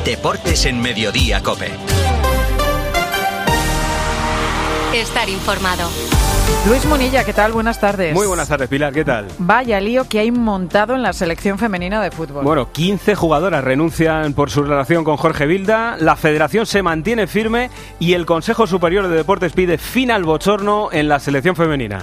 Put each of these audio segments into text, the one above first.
Deportes en Mediodía COPE. Estar informado. Luis Munilla, ¿qué tal? Buenas tardes. Muy buenas tardes, Pilar, ¿qué tal? Vaya lío que hay montado en la selección femenina de fútbol. Bueno, 15 jugadoras renuncian por su relación con Jorge Vilda, la federación se mantiene firme y el Consejo Superior de Deportes pide fin al bochorno en la selección femenina.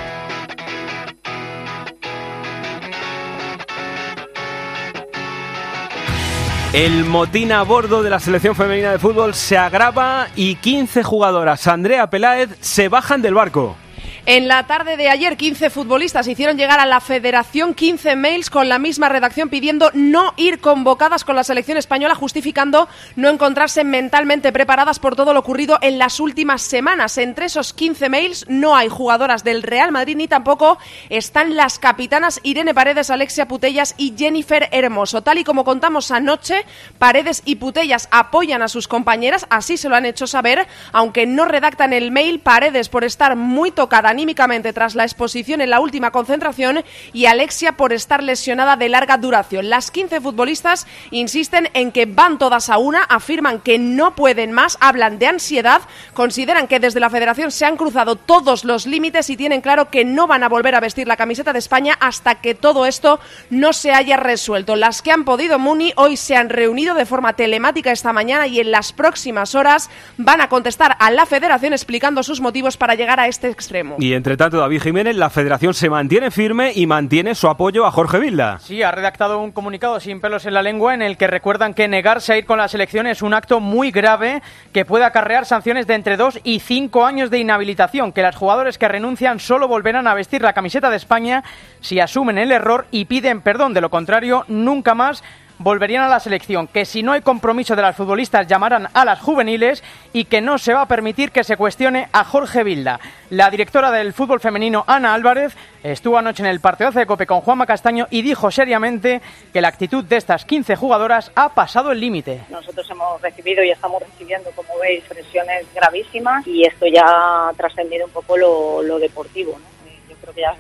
El motín a bordo de la selección femenina de fútbol se agrava y 15 jugadoras, Andrea Peláez, se bajan del barco. En la tarde de ayer, 15 futbolistas hicieron llegar a la federación 15 mails con la misma redacción pidiendo no ir convocadas con la selección española, justificando no encontrarse mentalmente preparadas por todo lo ocurrido en las últimas semanas. Entre esos 15 mails no hay jugadoras del Real Madrid ni tampoco están las capitanas Irene Paredes, Alexia Putellas y Jennifer Hermoso. Tal y como contamos anoche, Paredes y Putellas apoyan a sus compañeras, así se lo han hecho saber, aunque no redactan el mail. Paredes por estar muy tocada anímicamente tras la exposición en la última concentración y Alexia por estar lesionada de larga duración. Las 15 futbolistas insisten en que van todas a una, afirman que no pueden más, hablan de ansiedad, consideran que desde la federación se han cruzado todos los límites y tienen claro que no van a volver a vestir la camiseta de España hasta que todo esto no se haya resuelto. Las que han podido, Muni, hoy se han reunido de forma telemática esta mañana y en las próximas horas van a contestar a la federación explicando sus motivos para llegar a este extremo. Y entre tanto, David Jiménez, la federación se mantiene firme y mantiene su apoyo a Jorge Vilda. Sí, ha redactado un comunicado sin pelos en la lengua en el que recuerdan que negarse a ir con la selección es un acto muy grave que puede acarrear sanciones de entre 2 y 5 años de inhabilitación, que las jugadoras que renuncian solo volverán a vestir la camiseta de España si asumen el error y piden perdón. De lo contrario, nunca más volverían a la selección, que si no hay compromiso de las futbolistas llamarán a las juveniles y que no se va a permitir que se cuestione a Jorge Vilda. La directora del fútbol femenino, Ana Álvarez, estuvo anoche en el partidazo de COPE con Juanma Castaño y dijo seriamente que la actitud de estas 15 jugadoras ha pasado el límite. Nosotros hemos recibido y estamos recibiendo, como veis, presiones gravísimas y esto ya ha trascendido un poco lo deportivo, ¿no? Yo creo que ya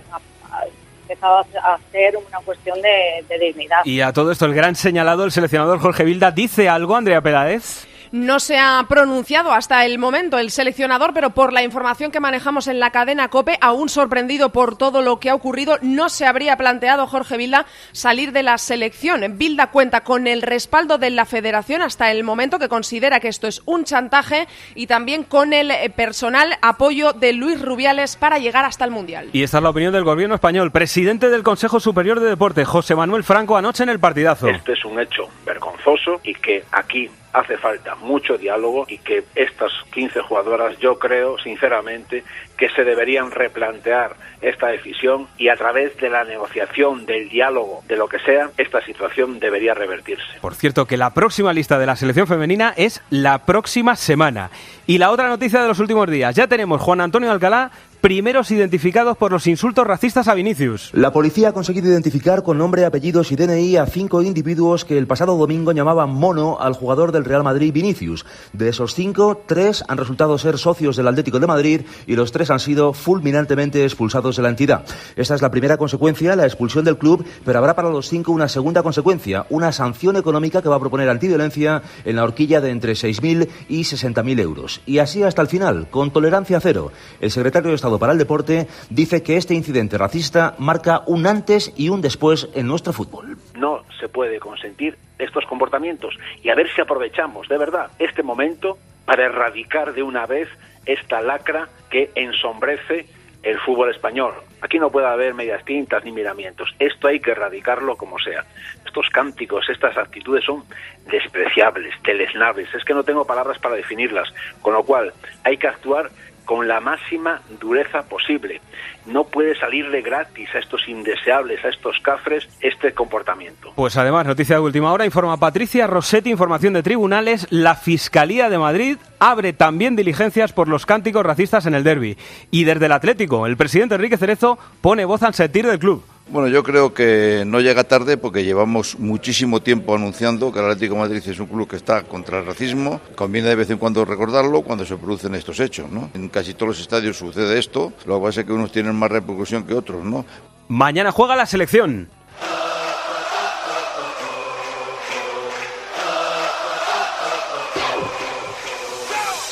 empezado a ser una cuestión de dignidad. Y a todo esto, el gran señalado, el seleccionador Jorge Vilda, ¿dice algo, Andrea Peláez? No se ha pronunciado hasta el momento el seleccionador, pero por la información que manejamos en la cadena COPE, aún sorprendido por todo lo que ha ocurrido, no se habría planteado Jorge Vilda salir de la selección. Vilda cuenta con el respaldo de la federación hasta el momento, que considera que esto es un chantaje, y también con el personal apoyo de Luis Rubiales para llegar hasta el Mundial. Y esta es la opinión del gobierno español. Presidente del Consejo Superior de Deportes, José Manuel Franco, anoche en el partidazo. Este es un hecho vergonzoso y que aquí hace falta mucho diálogo y que estas 15 jugadoras, yo creo sinceramente que se deberían replantear esta decisión y a través de la negociación, del diálogo, de lo que sea, esta situación debería revertirse. Por cierto, que la próxima lista de la selección femenina es la próxima semana. Y la otra noticia de los últimos días, ya tenemos Juan Antonio Alcalá, primeros identificados por los insultos racistas a Vinicius. La policía ha conseguido identificar con nombre, apellidos y DNI a 5 individuos que el pasado domingo llamaban mono al jugador del Real Madrid, Vinicius. De esos 5, 3 han resultado ser socios del Atlético de Madrid y los 3 han sido fulminantemente expulsados de la entidad. Esta es la primera consecuencia, la expulsión del club, pero habrá para los 5 una segunda consecuencia, una sanción económica que va a proponer Antiviolencia en la horquilla de entre 6.000 y 60.000 euros. Y así hasta el final, con tolerancia cero. El secretario de Estado para el Deporte dice que este incidente racista marca un antes y un después en nuestro fútbol. No se puede consentir estos comportamientos y a ver si aprovechamos de verdad este momento para erradicar de una vez esta lacra que ensombrece el fútbol español. Aquí no puede haber medias tintas ni miramientos. Esto hay que erradicarlo como sea. Estos cánticos, estas actitudes son despreciables, deleznables. Es que no tengo palabras para definirlas. Con lo cual hay que actuar con la máxima dureza posible. No puede salirle gratis a estos indeseables, a estos cafres, este comportamiento. Pues además, noticia de última hora, informa Patricia Rossetti, información de tribunales, la Fiscalía de Madrid abre también diligencias por los cánticos racistas en el derbi. Y desde el Atlético, el presidente Enrique Cerezo pone voz al sentir del club. Bueno, yo creo que no llega tarde porque llevamos muchísimo tiempo anunciando que el Atlético de Madrid es un club que está contra el racismo. Conviene de vez en cuando recordarlo cuando se producen estos hechos, ¿no? En casi todos los estadios sucede esto, lo que pasa es que unos tienen más repercusión que otros, ¿no? Mañana juega la selección.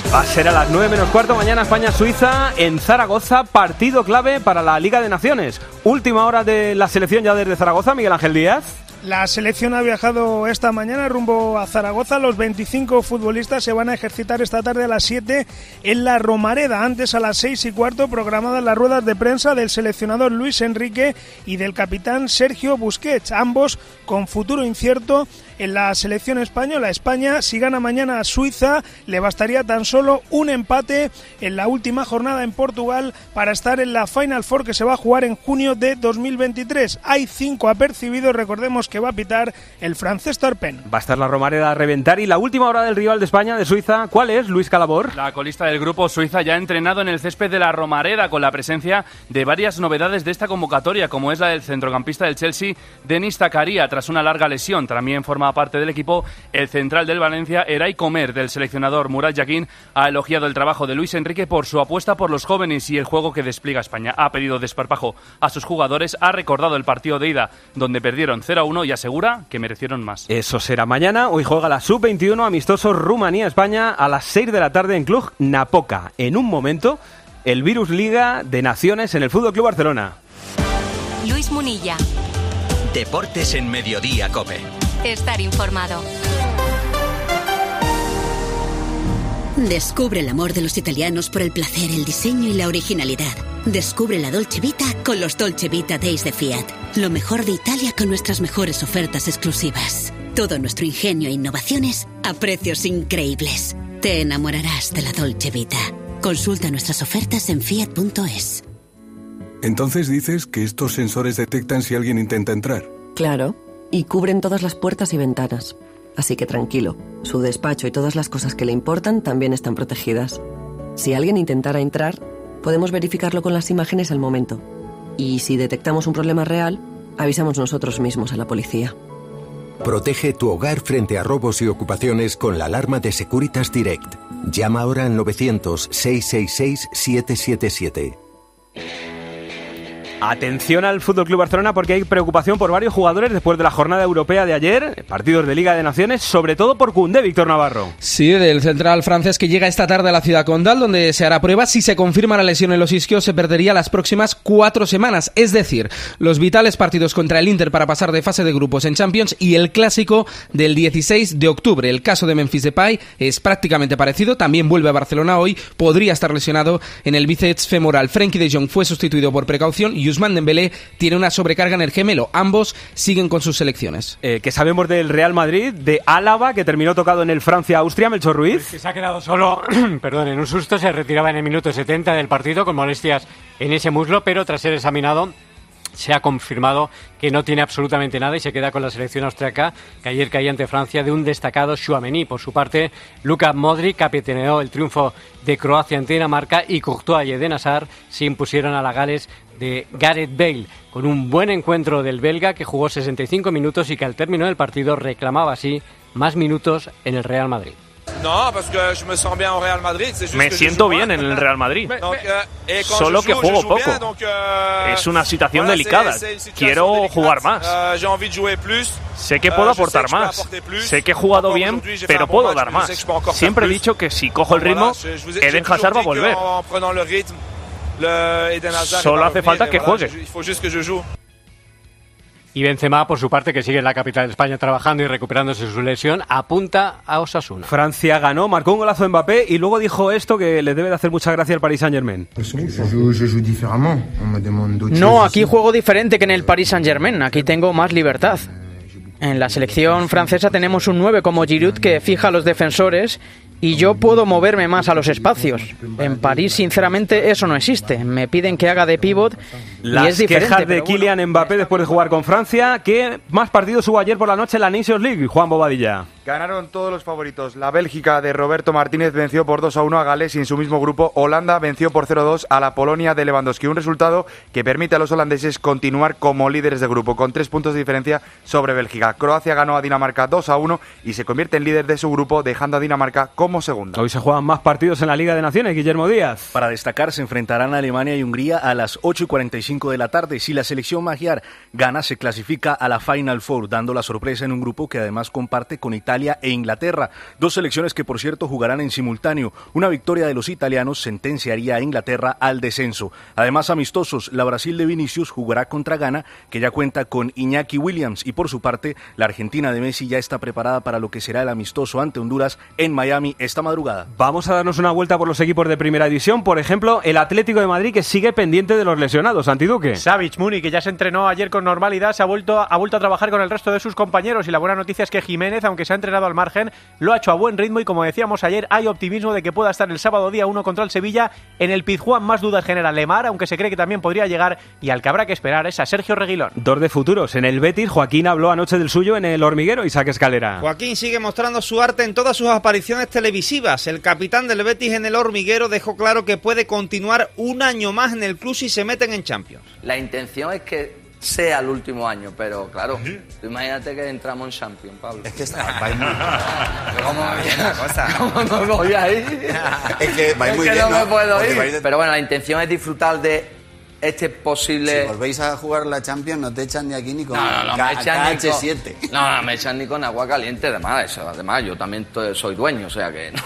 Va a ser a las 9:15 mañana España-Suiza en Zaragoza, partido clave para la Liga de Naciones. Última hora de la selección ya desde Zaragoza, Miguel Ángel Díaz. La selección ha viajado esta mañana rumbo a Zaragoza. Los 25 futbolistas se van a ejercitar esta tarde a las 7 en la Romareda. Antes, a las 6:15, programadas las ruedas de prensa del seleccionador Luis Enrique y del capitán Sergio Busquets, ambos con futuro incierto en la selección española. España, si gana mañana a Suiza, le bastaría tan solo un empate en la última jornada en Portugal para estar en la Final Four, que se va a jugar en junio de 2023. Hay 5 apercibidos, recordemos que va a pitar el francés Turpin. Va a estar la Romareda a reventar. Y la última hora del rival de España, de Suiza, ¿cuál es, Luis Calabor? La colista del grupo, Suiza, ya ha entrenado en el césped de la Romareda, con la presencia de varias novedades de esta convocatoria, como es la del centrocampista del Chelsea, Denis Zakaria, tras una larga lesión. También forma parte del equipo el central del Valencia, Eray Comer. Del seleccionador Murat Yakin ha elogiado el trabajo de Luis Enrique por su apuesta por los jóvenes y el juego que despliega España. Ha pedido desparpajo a sus jugadores, ha recordado el partido de ida donde perdieron 0-1 y asegura que merecieron más. Eso será mañana. Hoy juega la Sub-21 amistoso Rumanía-España a las 6 de la tarde en Cluj-Napoca. En un momento, el Virus Liga de Naciones en el FC Barcelona. Luis Munilla. Deportes en Mediodía COPE. Estar informado. Descubre el amor de los italianos por el placer, el diseño y la originalidad. Descubre la Dolce Vita con los Dolce Vita Days de Fiat. Lo mejor de Italia con nuestras mejores ofertas exclusivas. Todo nuestro ingenio e innovaciones a precios increíbles. Te enamorarás de la Dolce Vita. Consulta nuestras ofertas en fiat.es. Entonces dices que estos sensores detectan si alguien intenta entrar. Claro, y cubren todas las puertas y ventanas. Así que tranquilo, su despacho y todas las cosas que le importan también están protegidas. Si alguien intentara entrar, podemos verificarlo con las imágenes al momento. Y si detectamos un problema real, avisamos nosotros mismos a la policía. Protege tu hogar frente a robos y ocupaciones con la alarma de Securitas Direct. Llama ahora al 900-666-777. Atención al FC Barcelona, porque hay preocupación por varios jugadores después de la jornada europea de ayer, partidos de Liga de Naciones, sobre todo por Koundé, Víctor Navarro. Sí, del central francés que llega esta tarde a la ciudad condal, donde se hará prueba. Si se confirma la lesión en los isquios, se perdería las próximas 4 semanas, es decir, los vitales partidos contra el Inter para pasar de fase de grupos en Champions y el clásico del 16 de octubre. El caso de Memphis Depay es prácticamente parecido, también vuelve a Barcelona hoy, podría estar lesionado en el bíceps femoral. Frenkie de Jong fue sustituido por precaución y Ousmane Dembélé tiene una sobrecarga en el gemelo. Ambos siguen con sus selecciones. ¿Qué sabemos del Real Madrid, de Álava, que terminó tocado en el Francia-Austria, Melchor Ruiz? Pues que se ha quedado solo, en un susto, se retiraba en el minuto 70 del partido con molestias en ese muslo, pero tras ser examinado se ha confirmado que no tiene absolutamente nada y se queda con la selección austriaca, que ayer caía ante Francia de un destacado Tchouaméni. Por su parte, Luka Modric capitaneó el triunfo de Croacia ante Dinamarca y Courtois y Eden Hazard se impusieron a la Gales de Gareth Bale, con un buen encuentro del belga que jugó 65 minutos y que al término del partido reclamaba así más minutos en el Real Madrid. Me siento bien en el Real Madrid, solo que juego poco. Es una situación delicada. Quiero jugar más. Sé que puedo aportar más. Sé que he jugado bien, pero puedo dar más. Siempre he dicho que si cojo el ritmo, Eden Hazard va a volver. Solo hace falta que juegue. Y Benzema, por su parte, que sigue en la capital de España trabajando y recuperándose su lesión, apunta a Osasuna. Francia ganó, marcó un golazo Mbappé y luego dijo esto que le debe de hacer mucha gracia al Paris Saint-Germain. No, aquí juego diferente que en el Paris Saint-Germain. Aquí tengo más libertad. En la selección francesa tenemos un 9 como Giroud que fija a los defensores y yo puedo moverme más a los espacios. En París, sinceramente, eso no existe. Me piden que haga de pívot y es diferente. Las quejas de Kylian Mbappé después de jugar con Francia. ¿Qué más partidos hubo ayer por la noche en la Nations League, Juan Bobadilla? Ganaron todos los favoritos. La Bélgica de Roberto Martínez venció por 2-1 a Gales y en su mismo grupo Holanda venció por 0-2 a la Polonia de Lewandowski. Un resultado que permite a los holandeses continuar como líderes de grupo con 3 puntos de diferencia sobre Bélgica. Croacia ganó a Dinamarca 2-1 y se convierte en líder de su grupo, dejando a Dinamarca como segunda. Hoy se juegan más partidos en la Liga de Naciones, Guillermo Díaz. Para destacar, se enfrentarán a Alemania y Hungría a las 8:45 de la tarde. Si la selección magiar gana, se clasifica a la Final Four, dando la sorpresa en un grupo que además comparte con Italia Italia e Inglaterra, dos selecciones que por cierto jugarán en simultáneo. Una victoria de los italianos sentenciaría a Inglaterra al descenso. Además, amistosos, la Brasil de Vinicius jugará contra Ghana, que ya cuenta con Iñaki Williams, y por su parte, la Argentina de Messi ya está preparada para lo que será el amistoso ante Honduras en Miami esta madrugada. Vamos a darnos una vuelta por los equipos de Primera División. Por ejemplo, el Atlético de Madrid, que sigue pendiente de los lesionados. Antiduque. Savic Muni, que ya se entrenó ayer con normalidad, ha vuelto a trabajar con el resto de sus compañeros, y la buena noticia es que Jiménez, aunque se ha entrenado al margen, lo ha hecho a buen ritmo, y como decíamos ayer, hay optimismo de que pueda estar el sábado día 1 contra el Sevilla. En el Pizjuán más dudas genera Lemar, aunque se cree que también podría llegar, y al que habrá que esperar es a Sergio Reguilón. Dos de futuros. En el Betis, Joaquín habló anoche del suyo en El Hormiguero. Isaac Escalera. Joaquín sigue mostrando su arte en todas sus apariciones televisivas. El capitán del Betis en El Hormiguero dejó claro que puede continuar un año más en el club si se meten en Champions. La intención es que sea el último año, pero claro, tú imagínate que entramos en Champions, Pablo. Es que está ¿Cómo no me voy a ir? Es que vais muy bien, no ¿no? me puedo ir. Pero bueno, la intención es disfrutar de este posible... Si volvéis a jugar la Champions, no te echan ni aquí ni con me echan KH7. No, me echan ni con agua caliente, además yo también soy dueño, o sea que...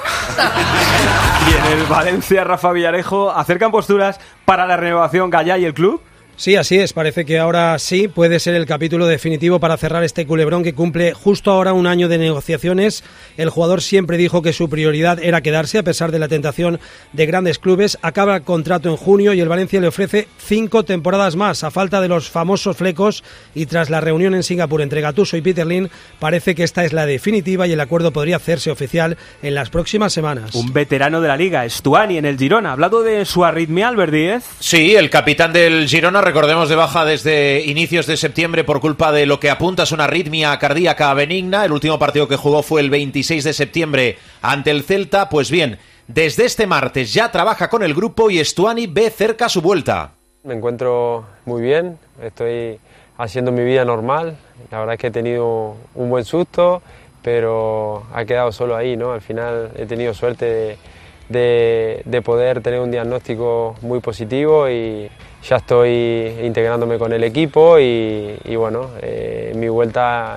Y en el Valencia, Rafa Villarejo, ¿acercan posturas para la renovación Gallá y el club? Sí, así es. Parece que ahora sí puede ser el capítulo definitivo para cerrar este culebrón que cumple justo ahora un año de negociaciones. El jugador siempre dijo que su prioridad era quedarse a pesar de la tentación de grandes clubes. Acaba el contrato en junio y el Valencia le ofrece 5 temporadas más a falta de los famosos flecos, y tras la reunión en Singapur entre Gattuso y Peter Lim parece que esta es la definitiva y el acuerdo podría hacerse oficial en las próximas semanas. Un veterano de la Liga, Stuani, en el Girona. ¿Ha hablado de su arritmia, Albert Díez? Sí, el capitán del Girona, recordemos, de baja desde inicios de septiembre por culpa de lo que apunta es una arritmia cardíaca benigna. El último partido que jugó fue el 26 de septiembre ante el Celta. Pues bien, desde este martes ya trabaja con el grupo y Stuani ve cerca su vuelta. Me encuentro muy bien, estoy haciendo mi vida normal. La verdad es que he tenido un buen susto, pero ha quedado solo ahí, ¿no? Al final he tenido suerte de poder tener un diagnóstico muy positivo y ya estoy integrándome con el equipo y bueno, mi vuelta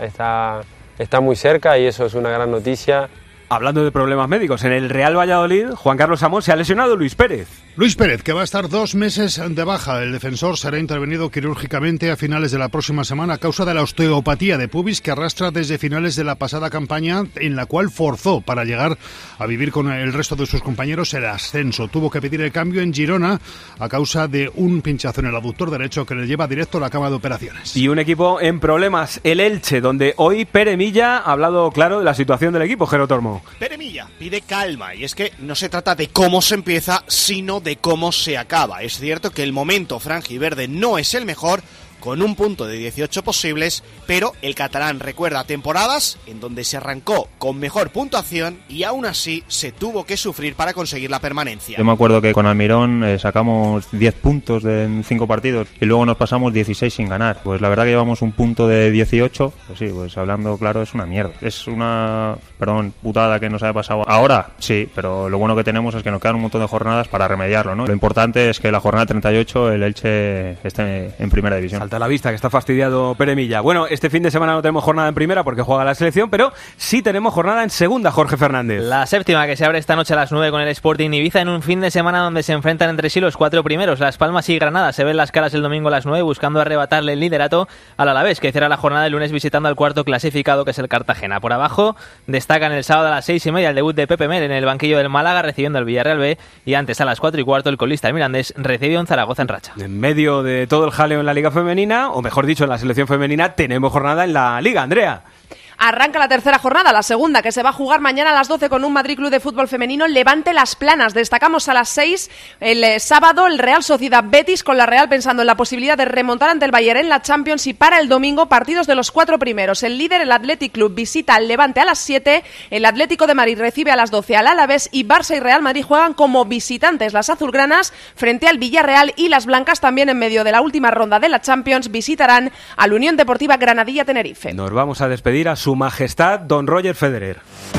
está muy cerca y eso es una gran noticia. Hablando de problemas médicos, en el Real Valladolid, Juan Carlos Amón, se ha lesionado Luis Pérez. Luis Pérez, que va a estar 2 meses de baja. El defensor será intervenido quirúrgicamente a finales de la próxima semana a causa de la osteopatía de pubis que arrastra desde finales de la pasada campaña, en la cual forzó para llegar a vivir con el resto de sus compañeros el ascenso. Tuvo que pedir el cambio en Girona a causa de un pinchazo en el aductor derecho que le lleva directo a la cama de operaciones. Y un equipo en problemas, el Elche, donde hoy Pere Milla ha hablado claro de la situación del equipo. Jero Tormo. Pere Milla pide calma, y es que no se trata de cómo se empieza, sino de cómo se acaba. Es cierto que el momento franjiverde no es el mejor, con un punto de 18 posibles, pero el catalán recuerda temporadas en donde se arrancó con mejor puntuación y aún así se tuvo que sufrir para conseguir la permanencia. Yo me acuerdo que con Almirón sacamos 10 puntos en 5 partidos y luego nos pasamos 16 sin ganar. Pues la verdad que llevamos un punto de 18, pues sí, pues hablando claro es una mierda. Es una, putada que nos haya pasado ahora, sí, pero lo bueno que tenemos es que nos quedan un montón de jornadas para remediarlo, ¿no? Lo importante es que la jornada 38 el Elche esté en primera división. A la vista que está fastidiado Pere Milla. Bueno, este fin de semana no tenemos jornada en primera porque juega la selección, pero sí tenemos jornada en segunda, Jorge Fernández. La séptima, que se abre esta noche a las 9 con el Sporting Ibiza, en un fin de semana donde se enfrentan entre sí los 4 primeros, Las Palmas y Granada. Se ven las caras el domingo a las 9 buscando arrebatarle el liderato al Alavés, que cierra la jornada el lunes visitando al cuarto clasificado, que es el Cartagena. Por abajo destacan el sábado a las 6:30 el debut de Pepe Mel en el banquillo del Málaga recibiendo al Villarreal B, y antes a las 4:15 el colista el Mirandés recibió en Zaragoza en racha. En medio de todo el jaleo en la Liga Femenina, o mejor dicho en la selección femenina, tenemos jornada en la Liga, Andrea. Arranca la tercera jornada, la segunda, que se va a jugar mañana a las 12 con un Madrid Club de Fútbol Femenino Levante Las Planas. Destacamos a las 6 el sábado el Real Sociedad Betis con la Real pensando en la posibilidad de remontar ante el Bayern en la Champions, y para el domingo partidos de los 4 primeros. El líder, el Athletic Club, visita al Levante a las 7, el Atlético de Madrid recibe a las 12 al Alavés y Barça y Real Madrid juegan como visitantes. Las azulgranas frente al Villarreal y las blancas también en medio de la última ronda de la Champions visitarán al Unión Deportiva Granadilla Tenerife. Nos vamos a despedir a Su Majestad Don Roger Federer.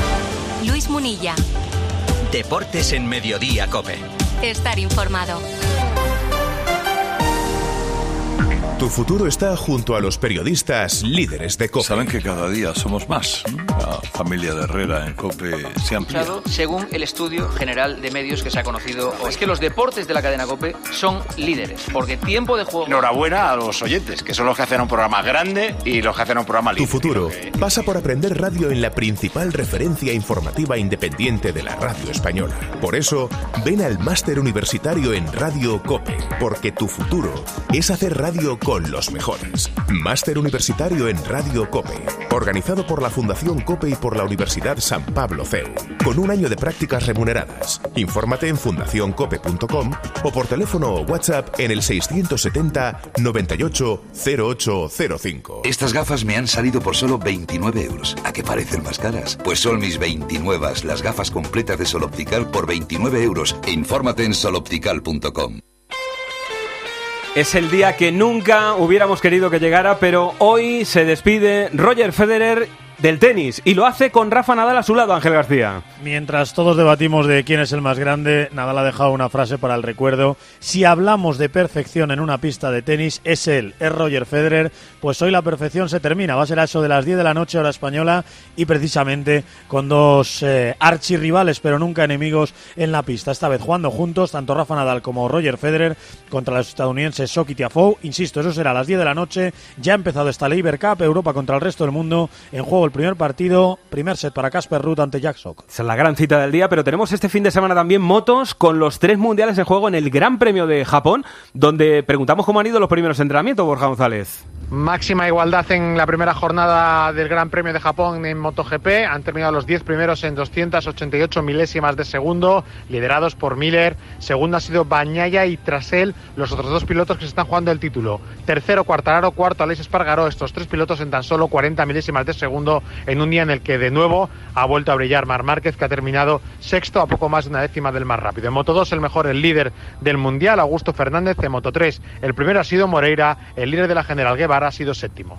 Luis Munilla. Deportes en Mediodía COPE. Estar informado. Tu futuro está junto a los periodistas líderes de COPE. Saben que cada día somos más. La familia de Herrera en COPE se amplía. Según el estudio general de medios que se ha conocido, es que los deportes de la cadena COPE son líderes, porque tiempo de juego... Enhorabuena a los oyentes, que son los que hacen un programa grande y los que hacen un programa libre. Tu futuro pasa por aprender radio en la principal referencia informativa independiente de la radio española. Por eso, ven al máster universitario en Radio COPE, porque tu futuro es hacer radio con los mejores. Máster universitario en Radio COPE, organizado por la Fundación COPE y por la Universidad San Pablo CEU, con un año de prácticas remuneradas. Infórmate en fundacioncope.com o por teléfono o WhatsApp en el 670 98 0805. Estas gafas me han salido por solo 29 euros. ¿A qué parecen más caras? Pues son mis 29, las gafas completas de Sol Optical por 29 euros. Infórmate en soloptical.com. Es el día que nunca hubiéramos querido que llegara, pero hoy se despide Roger Federer del tenis y lo hace con Rafa Nadal a su lado, Ángel García. Mientras todos debatimos de quién es el más grande, Nadal ha dejado una frase para el recuerdo. Si hablamos de perfección en una pista de tenis, es él, es Roger Federer. Pues hoy la perfección se termina, va a ser a eso de las 10 de la noche hora española y precisamente con dos archirrivales pero nunca enemigos en la pista. Esta vez jugando juntos, tanto Rafa Nadal como Roger Federer contra los estadounidenses Sock y Tiafoe. Insisto, eso será a las 10 de la noche. Ya ha empezado esta Laver Cup, Europa contra el resto del mundo. En juego el primer partido, primer set para Casper Ruud ante Jack Sock. Esa es la gran cita del día, pero tenemos este fin de semana también motos con los 3 mundiales en juego en el Gran Premio de Japón, donde preguntamos cómo han ido los primeros entrenamientos, Borja González. Máxima igualdad en la primera jornada del Gran Premio de Japón en MotoGP. Han terminado los 10 primeros en 288 milésimas de segundo, liderados por Miller. Segundo ha sido Bagnaia y tras él los otros dos pilotos que se están jugando el título. Tercero Quartararo, cuarto Aleix Espargaró. Estos 3 pilotos en tan solo 40 milésimas de segundo en un día en el que de nuevo ha vuelto a brillar Marc Márquez, que ha terminado sexto a poco más de una décima del más rápido. En Moto 2 el mejor, el líder del Mundial, Augusto Fernández. En Moto 3 el primero ha sido Moreira, el líder de la General Guevara ha sido séptimo.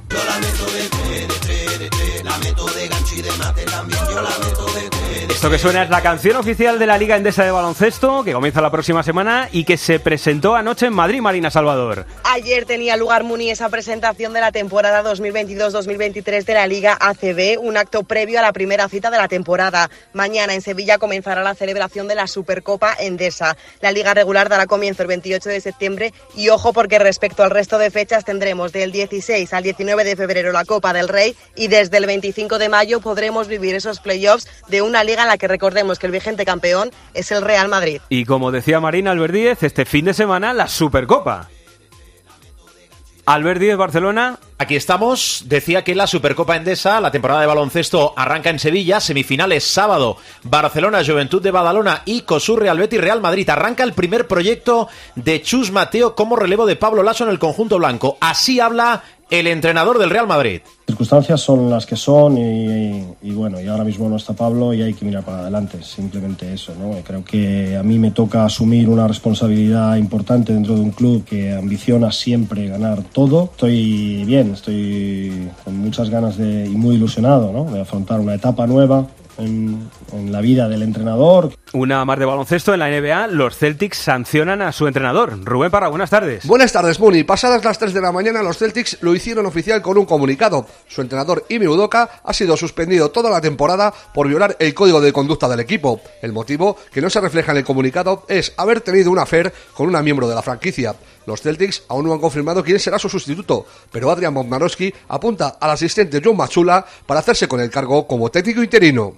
Esto que suena es la canción oficial de la Liga Endesa de Baloncesto, que comienza la próxima semana y que se presentó anoche en Madrid, Marina Salvador. Ayer tenía lugar, Muni, esa presentación de la temporada 2022-2023 de la Liga ACB, un acto previo a la primera cita de la temporada. Mañana en Sevilla comenzará la celebración de la Supercopa Endesa. La Liga regular dará comienzo el 28 de septiembre y ojo porque respecto al resto de fechas tendremos del 16 al 19 de febrero la Copa del Rey y desde el 25 de mayo podremos vivir esos playoffs de una liga en la que recordemos que el vigente campeón es el Real Madrid. Y como decía Marina Albert Díez, este fin de semana la Supercopa. Albert Díez, Barcelona. Aquí estamos. Decía que la Supercopa Endesa, la temporada de baloncesto, arranca en Sevilla. Semifinales sábado, Barcelona, Juventud de Badalona y COSUR Real Betis Real Madrid. Arranca el primer proyecto de Chus Mateo como relevo de Pablo Laso en el conjunto blanco. Así habla el entrenador del Real Madrid. Las circunstancias son las que son y bueno, y ahora mismo no está Pablo y hay que mirar para adelante, simplemente eso, ¿no? Creo que a mí me toca asumir una responsabilidad importante dentro de un club que ambiciona siempre ganar todo. Estoy bien, estoy con muchas ganas y muy ilusionado, ¿no? De afrontar una etapa nueva en la vida del entrenador. Una más de baloncesto en la NBA, los Celtics sancionan a su entrenador. Rubén Parra, buenas tardes. Buenas tardes, Muni. Pasadas las 3 de la mañana, los Celtics lo hicieron oficial con un comunicado. Su entrenador, Ime Udoka, ha sido suspendido toda la temporada por violar el código de conducta del equipo. El motivo, que no se refleja en el comunicado, es haber tenido un affair con una miembro de la franquicia. Los Celtics aún no han confirmado quién será su sustituto, pero Adrian Wojnarowski apunta al asistente John Mazzulla para hacerse con el cargo como técnico interino.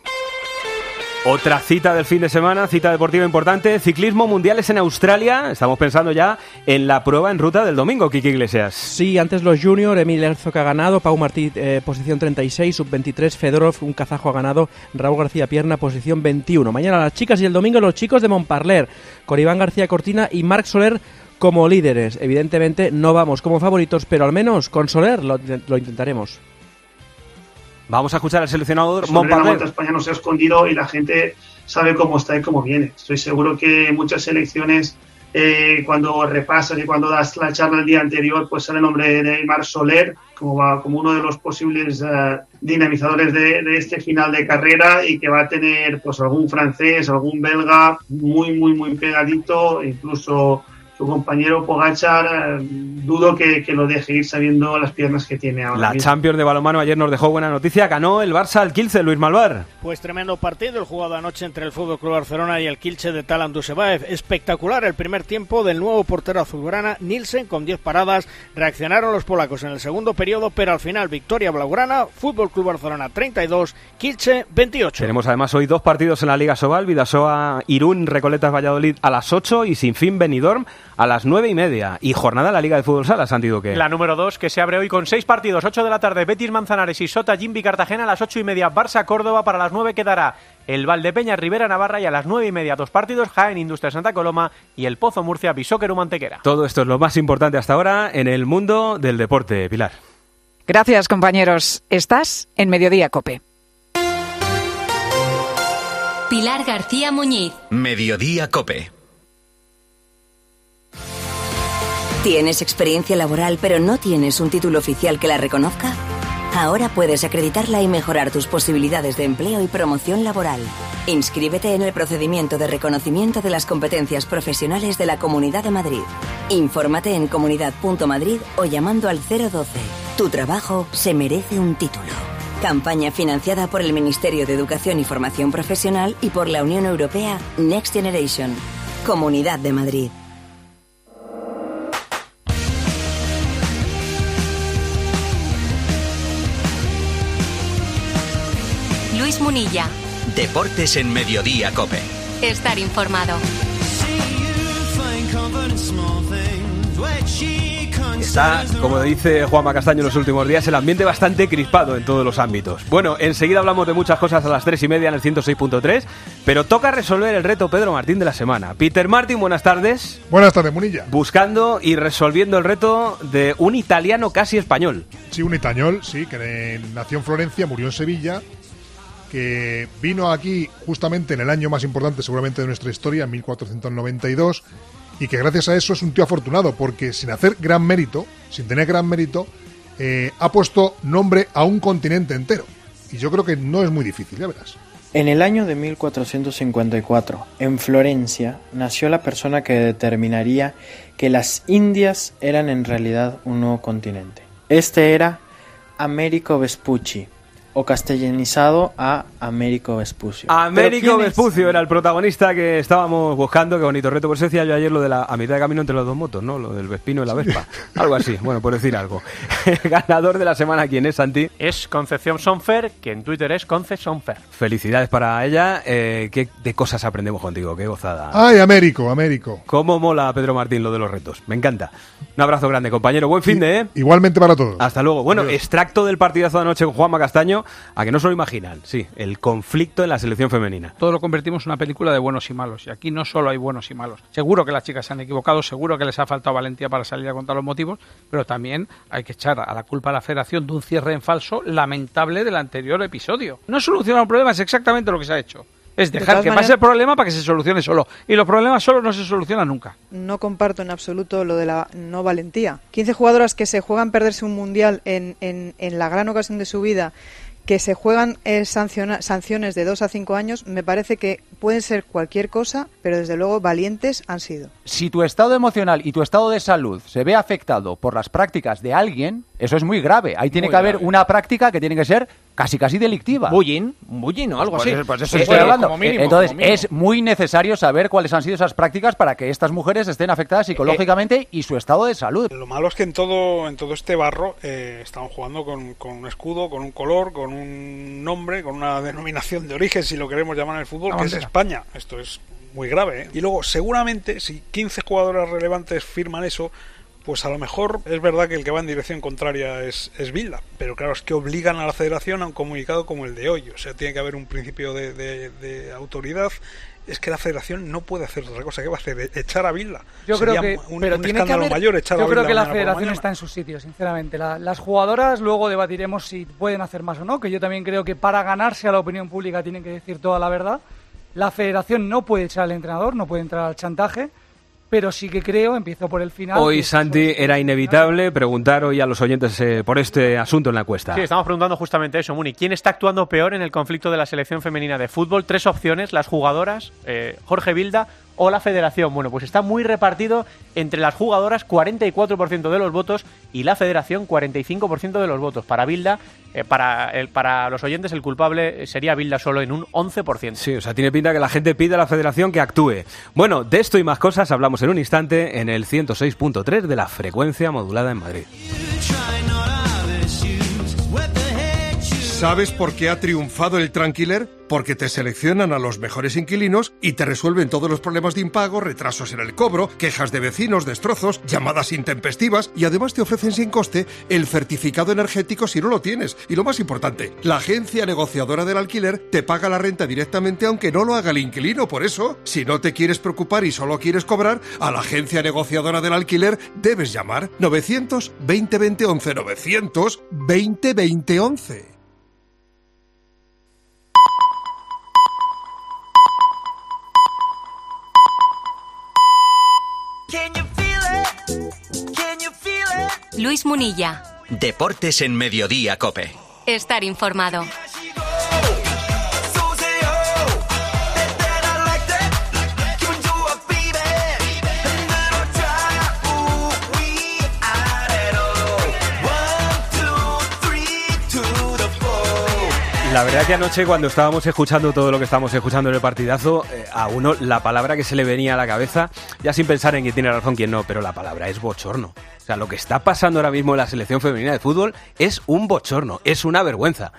Otra cita del fin de semana, cita deportiva importante, ciclismo, mundiales en Australia. Estamos pensando ya en la prueba en ruta del domingo, Kiki Iglesias. Sí, antes los junior, Emil Herzog ha ganado, Pau Martí posición 36, sub-23, Fedorov, un kazajo ha ganado, Raúl García Pierna posición 21. Mañana las chicas y el domingo los chicos de Montparler, con Iván García Cortina y Marc Soler como líderes. Evidentemente no vamos como favoritos, pero al menos con Soler lo intentaremos. Vamos a escuchar al seleccionador Montparler. La Vuelta a España no se ha escondido y la gente sabe cómo está y cómo viene. Estoy seguro que muchas selecciones, cuando repasas y cuando das la charla el día anterior, pues sale el nombre de Marc Soler como uno de los posibles dinamizadores de este final de carrera y que va a tener pues algún francés, algún belga muy, muy, muy pegadito, incluso su compañero Pogačar dudo que lo deje ir sabiendo las piernas que tiene ahora La mismo. Champions de balonmano ayer nos dejó buena noticia. Ganó el Barça al Kielce, Luis Malvar. Pues tremendo partido el jugado anoche entre el FC Barcelona y el Kielce de Talan Dusebaev. Espectacular el primer tiempo del nuevo portero azulgrana Nielsen con 10 paradas. Reaccionaron los polacos en el segundo periodo, pero al final victoria blaugrana. FC Barcelona 32, Kielce 28. Tenemos además hoy 2 partidos en la Liga Sobal. Vidasoa Irún, Recoletas Valladolid a las 8 y Sinfín Benidorm a las 9:30. Y jornada en la Liga de Fútbol Sala, Santi Duque. La número 2 que se abre hoy con 6 partidos, 8 de la tarde, Betis Manzanares y Sota Jimbi Cartagena. A las 8:30, Barça Córdoba. Para las 9 quedará el Valdepeñas Rivera Navarra y a las 9:30 2 partidos, Jaén Industria Santa Coloma y el Pozo Murcia Bisóqueru Mantequera. Todo esto es lo más importante hasta ahora en el mundo del deporte. Pilar. Gracias, compañeros. Estás en Mediodía COPE. Pilar García Muñiz. Mediodía COPE. ¿Tienes experiencia laboral pero no tienes un título oficial que la reconozca? Ahora puedes acreditarla y mejorar tus posibilidades de empleo y promoción laboral. Inscríbete en el procedimiento de reconocimiento de las competencias profesionales de la Comunidad de Madrid. Infórmate en comunidad.madrid o llamando al 012. Tu trabajo se merece un título. Campaña financiada por el Ministerio de Educación y Formación Profesional y por la Unión Europea Next Generation. Comunidad de Madrid. Luis Munilla. Deportes en Mediodía COPE. Estar informado. Está, como dice Juanma Castaño en los últimos días, el ambiente bastante crispado en todos los ámbitos. Bueno, enseguida hablamos de muchas cosas a las 3:30 en el 106.3, pero toca resolver el reto Pedro Martín de la semana. Peter Martín, buenas tardes. Buenas tardes, Munilla. Buscando y resolviendo el reto de un italiano casi español. Sí, un español, sí, que nació en Florencia, murió en Sevilla, que vino aquí justamente en el año más importante seguramente de nuestra historia, en 1492, y que gracias a eso es un tío afortunado, porque sin hacer gran mérito, sin tener gran mérito, ha puesto nombre a un continente entero. Y yo creo que no es muy difícil, ya verás. En el año de 1454, en Florencia, nació la persona que determinaría que las Indias eran en realidad un nuevo continente. Este era Americo Vespucci, o castellanizado a Américo Vespucio. Américo Vespucio era el protagonista que estábamos buscando. Qué bonito reto. Por eso decía yo ayer lo de a mitad de camino entre las dos motos, ¿no? Lo del Vespino y la Vespa. Algo así, bueno, por decir algo. Ganador de la semana, ¿quién es, Santi? Es Concepción Sonfer, que en Twitter es Conce Sonfer. Felicidades para ella. ¿Qué de cosas aprendemos contigo? Qué gozada. ¡Ay, Américo! Cómo mola, Pedro Martín, lo de los retos. Me encanta. Un abrazo grande, compañero. Buen fin de, Igualmente para todos. Hasta luego. Bueno, extracto del partidazo de anoche con Juanma Castaño. A que no se lo imaginan, sí, el conflicto en la selección femenina. Todo lo convertimos en una película de buenos y malos, y aquí no solo hay buenos y malos. Seguro que las chicas se han equivocado, seguro que les ha faltado valentía para salir a contar los motivos, pero también hay que echar a la culpa a la federación de un cierre en falso lamentable del anterior episodio. No soluciona un problema, es exactamente lo que se ha hecho. Es dejar que pase el problema para que se solucione solo. Y los problemas solo no se solucionan nunca. No comparto en absoluto lo de la no valentía. 15 jugadoras que se juegan perderse un mundial en la gran ocasión de su vida, que se juegan sanciones de 2 a 5 años, me parece que pueden ser cualquier cosa, pero desde luego valientes han sido. Si tu estado emocional y tu estado de salud se ve afectado por las prácticas de alguien, eso es muy grave. Ahí tiene que haber una práctica que tiene que ser casi delictiva. Bullying o algo así. Pues eso estoy hablando. Entonces, es muy necesario saber cuáles han sido esas prácticas para que estas mujeres estén afectadas psicológicamente y su estado de salud. Lo malo es que en todo este barro estamos jugando con un escudo, con un color, con un nombre, con una denominación de origen, si lo queremos llamar en el fútbol, que es España. Esto es muy grave, ¿eh? Y luego, seguramente, si 15 jugadoras relevantes firman eso, pues a lo mejor es verdad que el que va en dirección contraria es Vilda, pero claro, es que obligan a la federación a un comunicado como el de hoy. O sea, tiene que haber un principio de autoridad. Es que la federación no puede hacer otra cosa. ¿Qué va a hacer? Echar a Vilda. Yo creo que un escándalo mayor echar a Vilda. Yo creo que la federación está en su sitio, sinceramente. Las jugadoras luego debatiremos si pueden hacer más o no, que yo también creo que para ganarse a la opinión pública tienen que decir toda la verdad. La federación no puede echar al entrenador, no puede entrar al chantaje. pero sí que creo, empiezo por el final... Hoy, Santi, era inevitable preguntar hoy a los oyentes por este asunto en la encuesta. Sí, estamos preguntando justamente eso, Muni. ¿Quién está actuando peor en el conflicto de la selección femenina de fútbol? 3 opciones, las jugadoras, Jorge Vilda o la federación. Bueno, pues está muy repartido entre las jugadoras, 44% de los votos, y la federación, 45% de los votos. Para Vilda, para los oyentes, el culpable sería Vilda solo en un 11%. Sí, o sea, tiene pinta que la gente pide a la federación que actúe. Bueno, de esto y más cosas hablamos en un instante en el 106.3 de la frecuencia modulada en Madrid. ¿Sabes por qué ha triunfado el Tranquiler? Porque te seleccionan a los mejores inquilinos y te resuelven todos los problemas de impago, retrasos en el cobro, quejas de vecinos, destrozos, llamadas intempestivas, y además te ofrecen sin coste el certificado energético si no lo tienes. Y lo más importante, la agencia negociadora del alquiler te paga la renta directamente aunque no lo haga el inquilino. Por eso, si no te quieres preocupar y solo quieres cobrar, a la agencia negociadora del alquiler debes llamar 920 20 11 920 20 11. Luis Munilla. Deportes en Mediodía COPE. Estar informado. La verdad que anoche, cuando estábamos escuchando todo lo que estábamos escuchando en el partidazo, a uno la palabra que se le venía a la cabeza, ya sin pensar en quién tiene razón, quién no, pero la palabra es bochorno. O sea, lo que está pasando ahora mismo en la selección femenina de fútbol es un bochorno, es una vergüenza.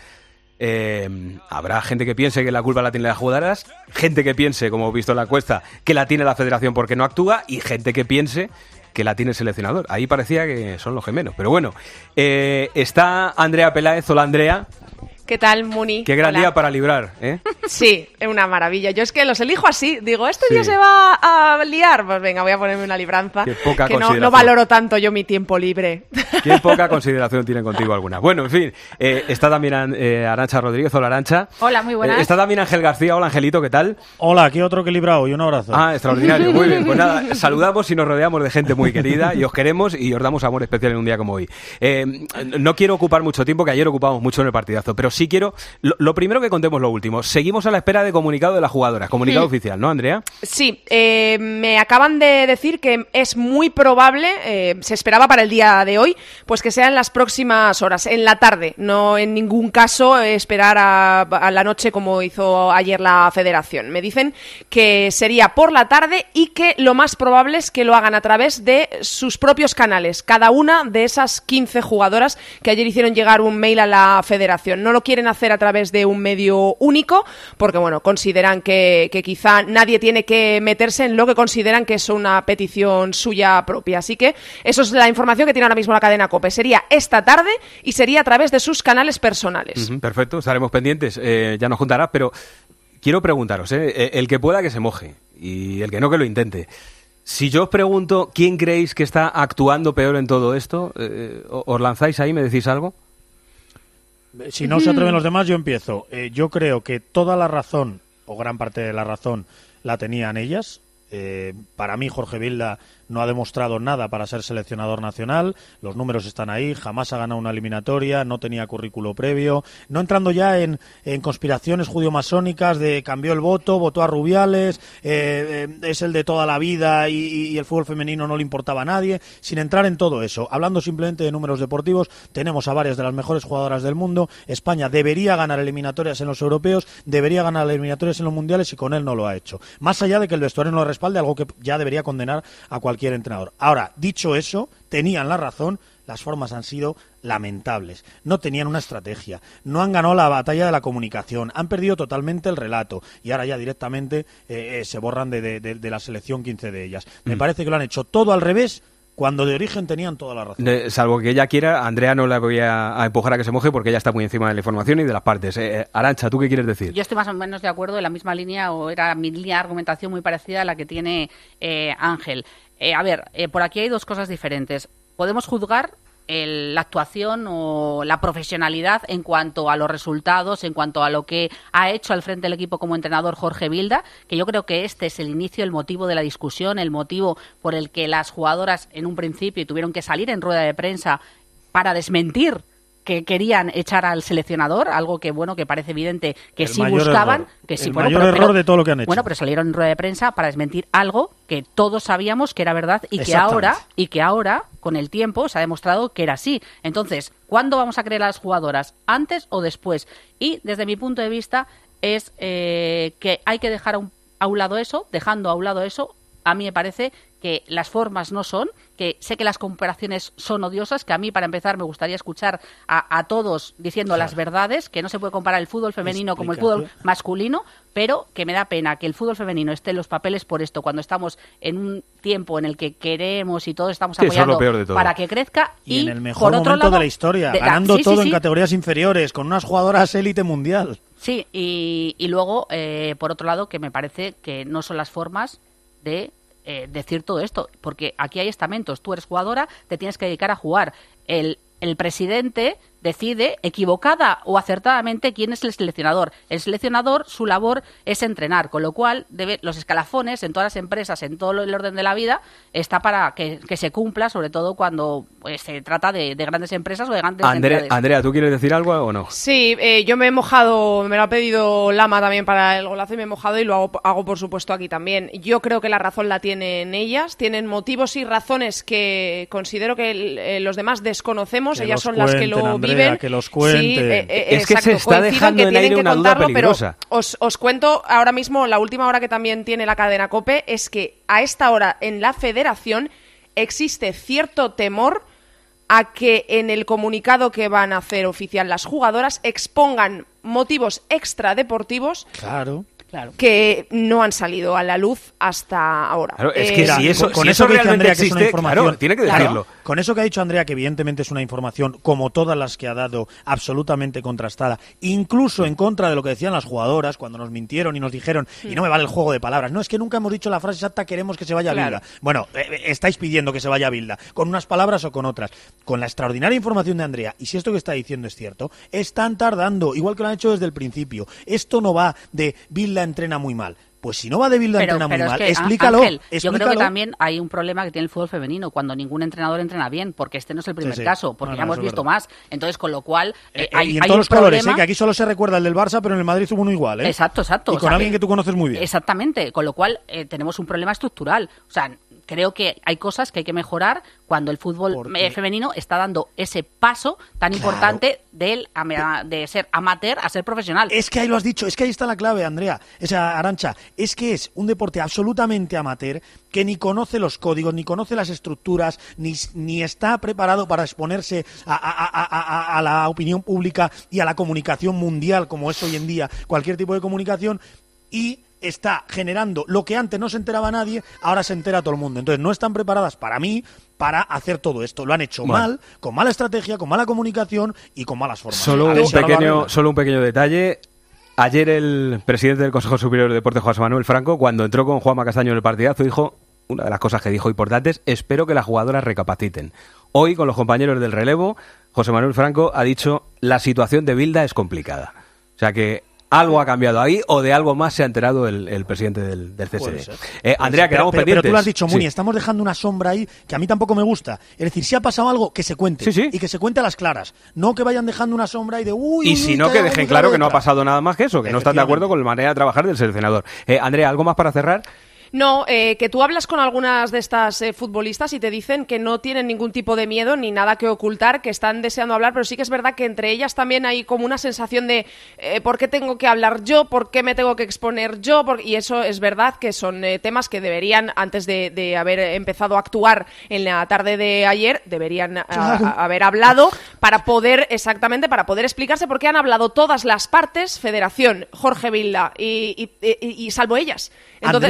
Habrá gente que piense que la culpa la tienen las jugadoras, gente que piense, como hemos visto en la encuesta, que la tiene la federación porque no actúa, y gente que piense que la tiene el seleccionador. Ahí parecía que son los gemelos. Pero bueno, está Andrea Peláez. Hola, Andrea. ¿Qué tal, Muni? Qué gran día para librar, ¿eh? Sí, es una maravilla. Yo es que los elijo así. Digo, ¿este día se va a liar? Pues venga, voy a ponerme una libranza. Qué poca que consideración. No valoro tanto yo mi tiempo libre. Qué poca consideración tienen contigo alguna. Bueno, en fin, está también Arantxa Rodríguez. Hola, Arantxa. Hola, muy buenas. Está también Ángel García. Hola, Angelito, ¿qué tal? Hola, aquí otro que he librado y un abrazo. Ah, extraordinario, muy bien. Pues nada, saludamos y nos rodeamos de gente muy querida y os queremos y os damos amor especial en un día como hoy. No quiero ocupar mucho tiempo, que ayer ocupamos mucho en el partidazo, pero sí quiero... Lo primero que contemos lo último. Seguimos a la espera de comunicado de las jugadoras. Comunicado oficial, ¿no, Andrea? Sí, me acaban de decir que es muy probable, se esperaba para el día de hoy, pues que sea en las próximas horas, en la tarde. No en ningún caso esperar a la noche como hizo ayer la federación. Me dicen que sería por la tarde y que lo más probable es que lo hagan a través de sus propios canales. Cada una de esas 15 jugadoras que ayer hicieron llegar un mail a la federación. No lo quieren hacer a través de un medio único, porque bueno, consideran que quizá nadie tiene que meterse en lo que consideran que es una petición suya propia. Así que eso es la información que tiene ahora mismo la cadena COPE. Sería esta tarde y sería a través de sus canales personales. Perfecto, estaremos pendientes. Ya nos juntarás, pero quiero preguntaros, el que pueda que se moje y el que no que lo intente. Si yo os pregunto quién creéis que está actuando peor en todo esto, ¿os lanzáis ahí, me decís algo? Si no se atreven los demás, yo empiezo. Yo creo que toda la razón, o gran parte de la razón, la tenían ellas. Para mí, Jorge Vilda no ha demostrado nada para ser seleccionador nacional, los números están ahí, jamás ha ganado una eliminatoria, no tenía currículo previo, no entrando ya en conspiraciones judío-masónicas de cambió el voto, votó a Rubiales, es el de toda la vida y el fútbol femenino no le importaba a nadie, sin entrar en todo eso. Hablando simplemente de números deportivos, tenemos a varias de las mejores jugadoras del mundo. España debería ganar eliminatorias en los europeos, debería ganar eliminatorias en los mundiales y con él no lo ha hecho. Más allá de que el vestuario no lo respalde, algo que ya debería condenar a cualquier entrenador. Ahora, dicho eso, tenían la razón, las formas han sido lamentables. No tenían una estrategia, no han ganado la batalla de la comunicación, han perdido totalmente el relato y ahora ya directamente se borran de la selección 15 de ellas. Me parece que lo han hecho todo al revés, cuando de origen tenían toda la razón. Salvo que ella quiera, Andrea no la voy a empujar a que se moje porque ella está muy encima de la información y de las partes. Arantxa, ¿tú qué quieres decir? Yo estoy más o menos de acuerdo en la misma línea, o era mi línea de argumentación muy parecida a la que tiene Ángel. Por aquí hay dos cosas diferentes. Podemos juzgar la actuación o la profesionalidad en cuanto a los resultados, en cuanto a lo que ha hecho al frente del equipo como entrenador Jorge Vilda, que yo creo que este es el inicio, el motivo de la discusión, el motivo por el que las jugadoras en un principio tuvieron que salir en rueda de prensa para desmentir que querían echar al seleccionador, algo que que parece evidente que sí buscaban, que sí, el mayor error de todo lo que han hecho. Bueno, pero salieron en rueda de prensa para desmentir algo que todos sabíamos que era verdad y que ahora con el tiempo se ha demostrado que era así. Entonces, ¿cuándo vamos a creer a las jugadoras? ¿Antes o después? Y desde mi punto de vista es que hay que dejar a un lado eso, dejando a un lado eso. A mí me parece que las formas no son, que sé que las comparaciones son odiosas, que a mí, para empezar, me gustaría escuchar a todos diciendo las verdades, que no se puede comparar el fútbol femenino como el fútbol masculino, pero que me da pena que el fútbol femenino esté en los papeles por esto, cuando estamos en un tiempo en el que queremos y todos estamos apoyando para que crezca. Y en el mejor momento de la historia, ganando todo en categorías inferiores, con unas jugadoras élite mundial. Sí, y luego, por otro lado, que me parece que no son las formas de decir todo esto, porque aquí hay estamentos. Tú eres jugadora, te tienes que dedicar a jugar. El presidente decide, equivocada o acertadamente, quién es el seleccionador. El seleccionador, su labor es entrenar, con lo cual los escalafones en todas las empresas, en todo el orden de la vida, está para que se cumpla, sobre todo cuando se trata de grandes empresas o de grandes entidades. Andrea, ¿tú quieres decir algo o no? Sí, yo me he mojado, me lo ha pedido Lama también para el golazo y me he mojado y lo hago por supuesto aquí también. Yo creo que la razón la tienen ellas, tienen motivos y razones que considero que los demás desconocemos, que ellas son las que lo viven. Que los cuente. Sí, es que se está dejando en aire una duda peligrosa. Pero os cuento ahora mismo, la última hora que también tiene la cadena COPE, es que a esta hora en la federación existe cierto temor a que en el comunicado que van a hacer oficial las jugadoras expongan motivos extradeportivos. Claro. Que no han salido a la luz hasta ahora. Claro, es que si eso que realmente Andrea, existe, que es una información, claro, tiene que decirlo. Con eso que ha dicho Andrea, que evidentemente es una información, como todas las que ha dado, absolutamente contrastada, incluso en contra de lo que decían las jugadoras cuando nos mintieron y nos dijeron, y no me vale el juego de palabras, no, es que nunca hemos dicho la frase exacta, queremos que se vaya Vilda. Bueno, estáis pidiendo que se vaya Vilda, con unas palabras o con otras. Con la extraordinaria información de Andrea, y si esto que está diciendo es cierto, están tardando, igual que lo han hecho desde el principio. Esto no va de Vilda entrena muy mal. Pues si no va de Vilda entrena muy mal, explícalo. Ángel, yo creo que también hay un problema que tiene el fútbol femenino, cuando ningún entrenador entrena bien, porque este no es el primer caso, porque ya hemos visto más. Entonces, con lo cual, hay en todos los problema. Colores, que aquí solo se recuerda el del Barça, pero en el Madrid hubo uno igual. Exacto. Y con alguien que tú conoces muy bien. Exactamente, con lo cual tenemos un problema estructural. O sea, creo que hay cosas que hay que mejorar cuando el fútbol femenino está dando ese paso tan importante de ser amateur a ser profesional. Es que ahí lo has dicho, es que ahí está la clave, Andrea, Arantxa, es que es un deporte absolutamente amateur que ni conoce los códigos, ni conoce las estructuras, ni está preparado para exponerse a la opinión pública y a la comunicación mundial, como es hoy en día cualquier tipo de comunicación, y está generando lo que antes no se enteraba nadie, ahora se entera todo el mundo. Entonces no están preparadas, para mí, para hacer todo esto. Lo han hecho mal, con mala estrategia, con mala comunicación y con malas formas. Solo un pequeño detalle. Ayer el presidente del Consejo Superior de Deportes, José Manuel Franco, cuando entró con Juanma Castaño en el partidazo, dijo, una de las cosas que dijo importantes, espero que las jugadoras recapaciten. Hoy, con los compañeros del relevo, José Manuel Franco ha dicho, la situación de Vilda es complicada. O sea que algo ha cambiado ahí, o de algo más se ha enterado el presidente del CSD. Andrea, quedamos pendientes. Pero tú lo has dicho, Muni, estamos dejando una sombra ahí que a mí tampoco me gusta. Es decir, si ha pasado algo, que se cuente. Y que se cuente a las claras. No que vayan dejando una sombra ahí de y si no, que dejen claro que no ha pasado nada más que eso, que no están de acuerdo con la manera de trabajar del seleccionador. Andrea, ¿algo más para cerrar? No, que tú hablas con algunas de estas futbolistas y te dicen que no tienen ningún tipo de miedo ni nada que ocultar, que están deseando hablar, pero sí que es verdad que entre ellas también hay como una sensación de ¿por qué tengo que hablar yo? ¿Por qué me tengo que exponer yo? Y eso es verdad que son temas que deberían, antes de haber empezado a actuar en la tarde de ayer, deberían haber hablado para poder explicarse, porque han hablado todas las partes, Federación, Jorge Vilda y salvo ellas. Entonces, Andrea, eso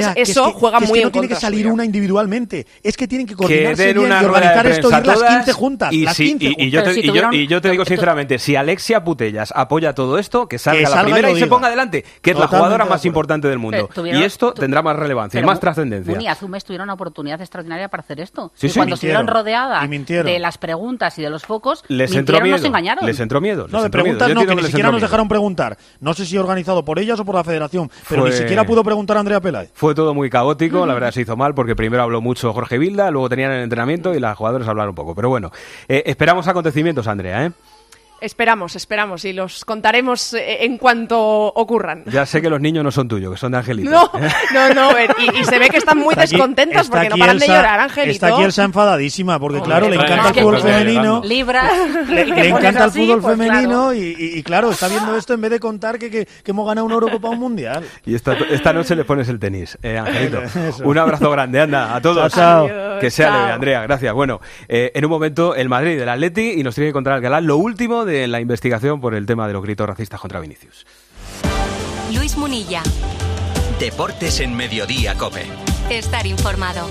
juega muy en no tiene que contra salir suya. una individualmente, es que tienen que coordinarse den bien una y organizar rueda de esto, ir prensa las todas, 15 juntas. Y, las sí, 15 y yo te digo sinceramente, si Alexia Putellas apoya todo esto, que salga la primera y se ponga adelante, que es la jugadora más importante del mundo. Y esto tendrá más relevancia y más trascendencia. Muni, hace un mes tuvieron una oportunidad extraordinaria para hacer esto. Sí, y sí. cuando estuvieron rodeadas mintieron. de las preguntas y de los focos, les entró miedo. nos engañaron. Les entró miedo. No, de preguntas no, que ni siquiera nos dejaron preguntar. No sé si organizado por ellas o por la federación, pero ni siquiera pudo preguntar a Andrea Peláez. Fue todo muy caótico, la verdad se hizo mal porque primero habló mucho Jorge Vilda, luego tenían el entrenamiento y las jugadoras hablaron un poco. Pero bueno, esperamos acontecimientos, Andrea, ¿eh? Esperamos y los contaremos en cuanto ocurran. Ya sé que los niños no son tuyos, que son de Angelito. No, y se ve que están muy descontentos porque no paran de llorar, Angelito. Está aquí Elsa enfadadísima porque, claro, le encanta el fútbol femenino. Libras. Le encanta el fútbol femenino y, claro, está viendo esto en vez de contar que hemos ganado una Eurocopa o un Mundial. Y esta noche le pones el tenis, Angelito. Eso. Un abrazo grande, anda, a todos. Chao. Que sea leve, Andrea, gracias. Bueno, en un momento el Madrid del Atleti y nos tiene que contar Alcalá lo último de la investigación por el tema de los gritos racistas contra Vinicius. Luis Munilla. Deportes en Mediodía, COPE. Estar informado.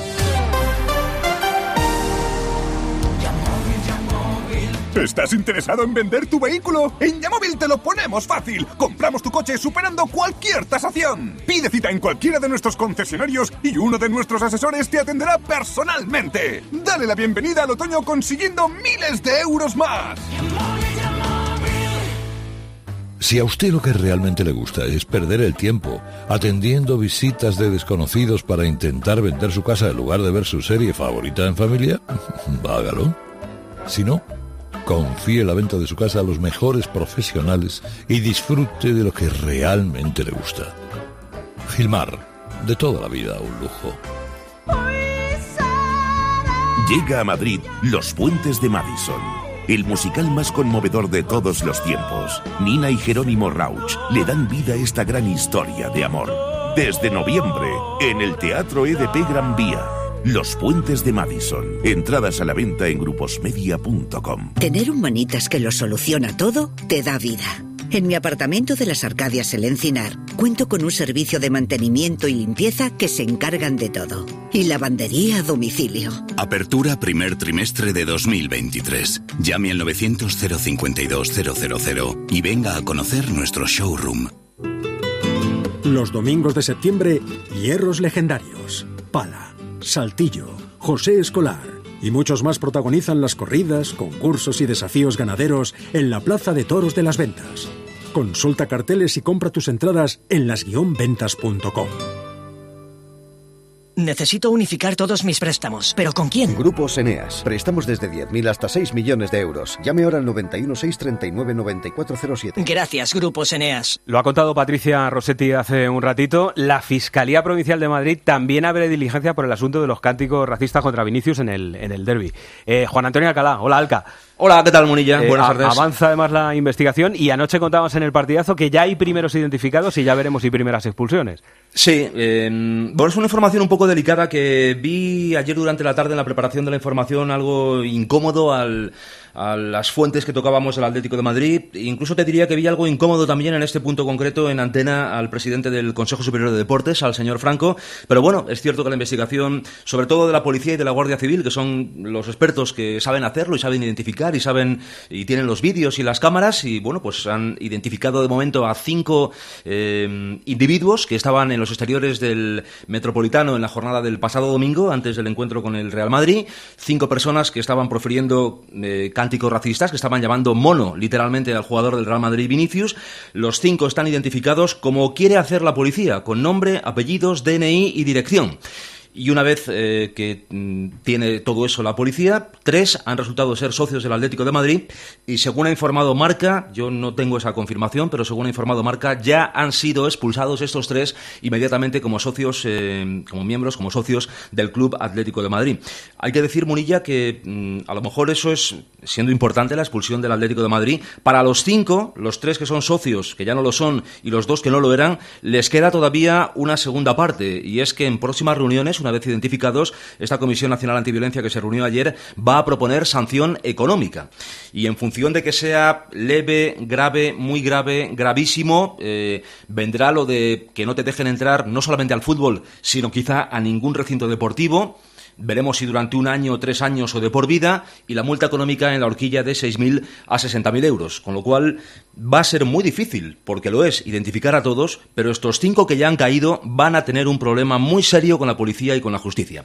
¿Estás interesado en vender tu vehículo? En Yamóvil te lo ponemos fácil. Compramos tu coche superando cualquier tasación. Pide cita en cualquiera de nuestros concesionarios y uno de nuestros asesores te atenderá personalmente. Dale la bienvenida al otoño consiguiendo miles de euros más. Si a usted lo que realmente le gusta es perder el tiempo atendiendo visitas de desconocidos para intentar vender su casa en lugar de ver su serie favorita en familia, hágalo. Si no, confíe la venta de su casa a los mejores profesionales y disfrute de lo que realmente le gusta. Gilmar, de toda la vida un lujo. Llega a Madrid Los Puentes de Madison, el musical más conmovedor de todos los tiempos. Nina y Jerónimo Rauch le dan vida a esta gran historia de amor. Desde noviembre, en el Teatro EDP Gran Vía. Los Puentes de Madison. Entradas a la venta en gruposmedia.com. Tener un Manitas que lo soluciona todo te da vida. En mi apartamento de las Arcadias El Encinar cuento con un servicio de mantenimiento y limpieza que se encargan de todo. Y lavandería a domicilio. Apertura primer trimestre de 2023. Llame al 900-052-000 y venga a conocer nuestro showroom. Los domingos de septiembre, hierros legendarios. Pala, Saltillo, José Escolar y muchos más protagonizan las corridas, concursos y desafíos ganaderos en la Plaza de Toros de las Ventas. Consulta carteles y compra tus entradas en las-ventas.com. Necesito unificar todos mis préstamos. ¿Pero con quién? Grupos Eneas. Préstamos desde 10.000 hasta 6 millones de euros. Llame ahora al 91 639 9407. Gracias, Grupos Eneas. Lo ha contado Patricia Rossetti hace un ratito. La Fiscalía Provincial de Madrid también abre diligencia por el asunto de los cánticos racistas contra Vinicius en el derbi. Juan Antonio Alcalá. Hola, Alca. Hola, ¿qué tal, Munilla? Buenas tardes. Avanza además la investigación y anoche contábamos en el partidazo que ya hay primeros identificados y ya veremos si primeras expulsiones. Sí, bueno, es una información un poco delicada que vi ayer durante la tarde en la preparación de la información, algo incómodo a las fuentes que tocábamos del Atlético de Madrid. Incluso te diría que vi algo incómodo también en este punto concreto en antena al presidente del Consejo Superior de Deportes, al señor Franco. Pero bueno, es cierto que la investigación, sobre todo de la Policía y de la Guardia Civil, que son los expertos que saben hacerlo y saben identificar y tienen los vídeos y las cámaras, y bueno, pues han identificado de momento a 5 individuos que estaban en los exteriores del Metropolitano en la jornada del pasado domingo, antes del encuentro con el Real Madrid. 5 personas que estaban profiriendo cánticos racistas, que estaban llamando mono literalmente al jugador del Real Madrid, Vinicius. Los 5 están identificados como quiere hacer la policía, con nombre, apellidos, DNI y dirección. Y una vez que tiene todo eso la policía, 3 han resultado ser socios del Atlético de Madrid y según ha informado Marca, yo no tengo esa confirmación, pero según ha informado Marca, ya han sido expulsados estos 3 inmediatamente como socios, como miembros, como socios del Club Atlético de Madrid. Hay que decir, Munilla, que a lo mejor eso es, siendo importante la expulsión del Atlético de Madrid, para los 5, los 3 que son socios, que ya no lo son, y los 2 que no lo eran, les queda todavía una segunda parte, y es que en próximas reuniones, una una vez identificados, esta Comisión Nacional Antiviolencia que se reunió ayer va a proponer sanción económica. Y en función de que sea leve, grave, muy grave, gravísimo, vendrá lo de que no te dejen entrar no solamente al fútbol, sino quizá a ningún recinto deportivo. Veremos si durante 1 año, 3 años o de por vida, y la multa económica en la horquilla de 6.000 a 60.000 euros. Con lo cual va a ser muy difícil, porque lo es, identificar a todos, pero estos 5 que ya han caído van a tener un problema muy serio con la policía y con la justicia.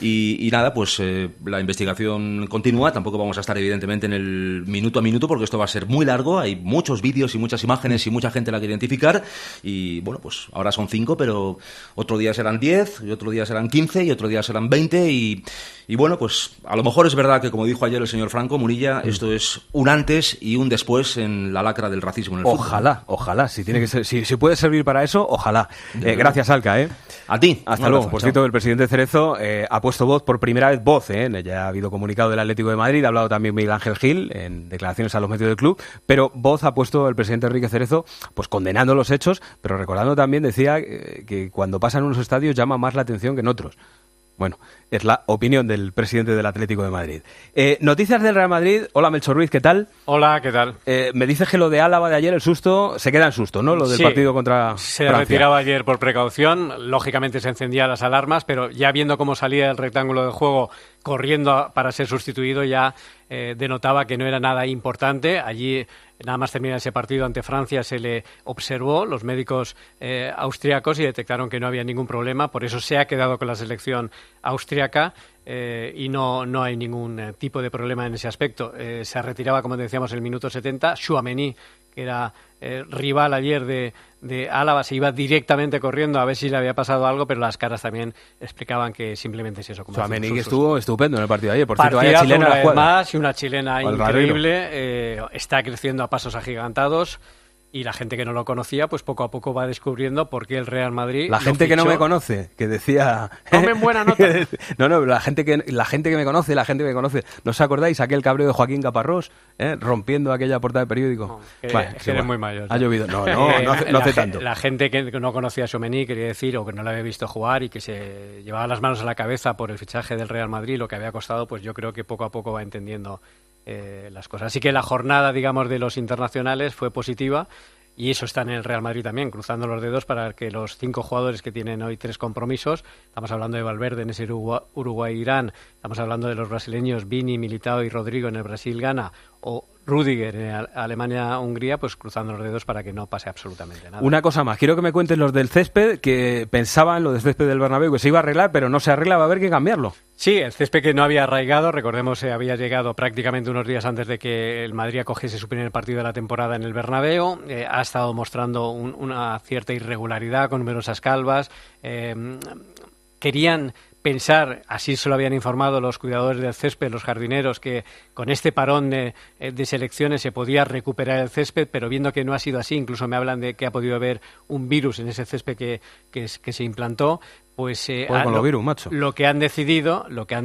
Y nada, pues la investigación continúa. Tampoco vamos a estar evidentemente en el minuto a minuto, porque esto va a ser muy largo. Hay muchos vídeos y muchas imágenes y mucha gente la que identificar. Y bueno, pues ahora son 5, pero otro día serán 10, y otro día serán 15, y otro día serán 20, y bueno, pues a lo mejor es verdad que, como dijo ayer el señor Franco Munilla, esto es un antes y un después en la lacra del racismo en el fútbol. Ojalá, si tiene que ser, si puede servir para eso, ojalá. Gracias, Alca, A ti. Hasta luego. Por cierto, el presidente Cerezo ha puesto voz, por primera vez voz, ya ha habido comunicado del Atlético de Madrid, ha hablado también Miguel Ángel Gil en declaraciones a los medios del club, pero voz ha puesto el presidente Enrique Cerezo, pues condenando los hechos, pero recordando también, decía que cuando pasan unos estadios llama más la atención que en otros. Bueno, es la opinión del presidente del Atlético de Madrid. Noticias del Real Madrid. Hola, Melchor Ruiz, ¿qué tal? Hola, ¿qué tal? Me dices que lo de Álava de ayer, el susto, se queda en susto, ¿no? Lo del partido contra se Francia. retiraba ayer por precaución. Lógicamente se encendían las alarmas, pero ya viendo cómo salía el rectángulo de juego corriendo para ser sustituido, ya denotaba que no era nada importante. Allí, nada más terminar ese partido ante Francia, se le observó los médicos austriacos y detectaron que no había ningún problema. Por eso se ha quedado con la selección austriaca y no hay ningún tipo de problema en ese aspecto. Se retiraba, como decíamos, en el minuto 70. Tchouaméni, que era rival ayer de Álava, se iba directamente corriendo a ver si le había pasado algo, pero las caras también explicaban que simplemente es eso. Tchouaméni, que estuvo estupendo en el partido de ayer. Por cierto, vaya chilena una la vez jugada. más, y una chilena increíble. Está creciendo a pasos agigantados. Y la gente que no lo conocía, pues poco a poco va descubriendo por qué el Real Madrid... La gente que no me conoce, que decía... Tomen buena nota. No, la gente que me conoce, ¿no os acordáis aquel cabreo de Joaquín Caparrós, rompiendo aquella portada de periódico? Eres muy mayor. Ha llovido. No hace tanto. La gente que no conocía a Tchouaméni, quería decir, o que no lo había visto jugar y que se llevaba las manos a la cabeza por el fichaje del Real Madrid, lo que había costado, pues yo creo que poco a poco va entendiendo las cosas. Así que la jornada, digamos, de los internacionales fue positiva, y eso está en el Real Madrid también, cruzando los dedos para que los 5 jugadores que tienen hoy 3 compromisos, estamos hablando de Valverde en ese Uruguay-Irán, estamos hablando de los brasileños Vini, Militao y Rodrigo en el Brasil-Ghana, o Rüdiger en Alemania-Hungría, pues cruzando los dedos para que no pase absolutamente nada. Una cosa más, quiero que me cuentes los del césped, que pensaban, lo del césped del Bernabéu, que se iba a arreglar, pero no se arregla, va a haber que cambiarlo. Sí, el césped que no había arraigado, recordemos, había llegado prácticamente unos días antes de que el Madrid acogiese su primer partido de la temporada en el Bernabéu, ha estado mostrando una cierta irregularidad con numerosas calvas, querían pensar, así se lo habían informado los cuidadores del césped, los jardineros, que con este parón de selecciones se podía recuperar el césped, pero viendo que no ha sido así, incluso me hablan de que ha podido haber un virus en ese césped que se implantó, pues con los virus, macho. Lo que han decidido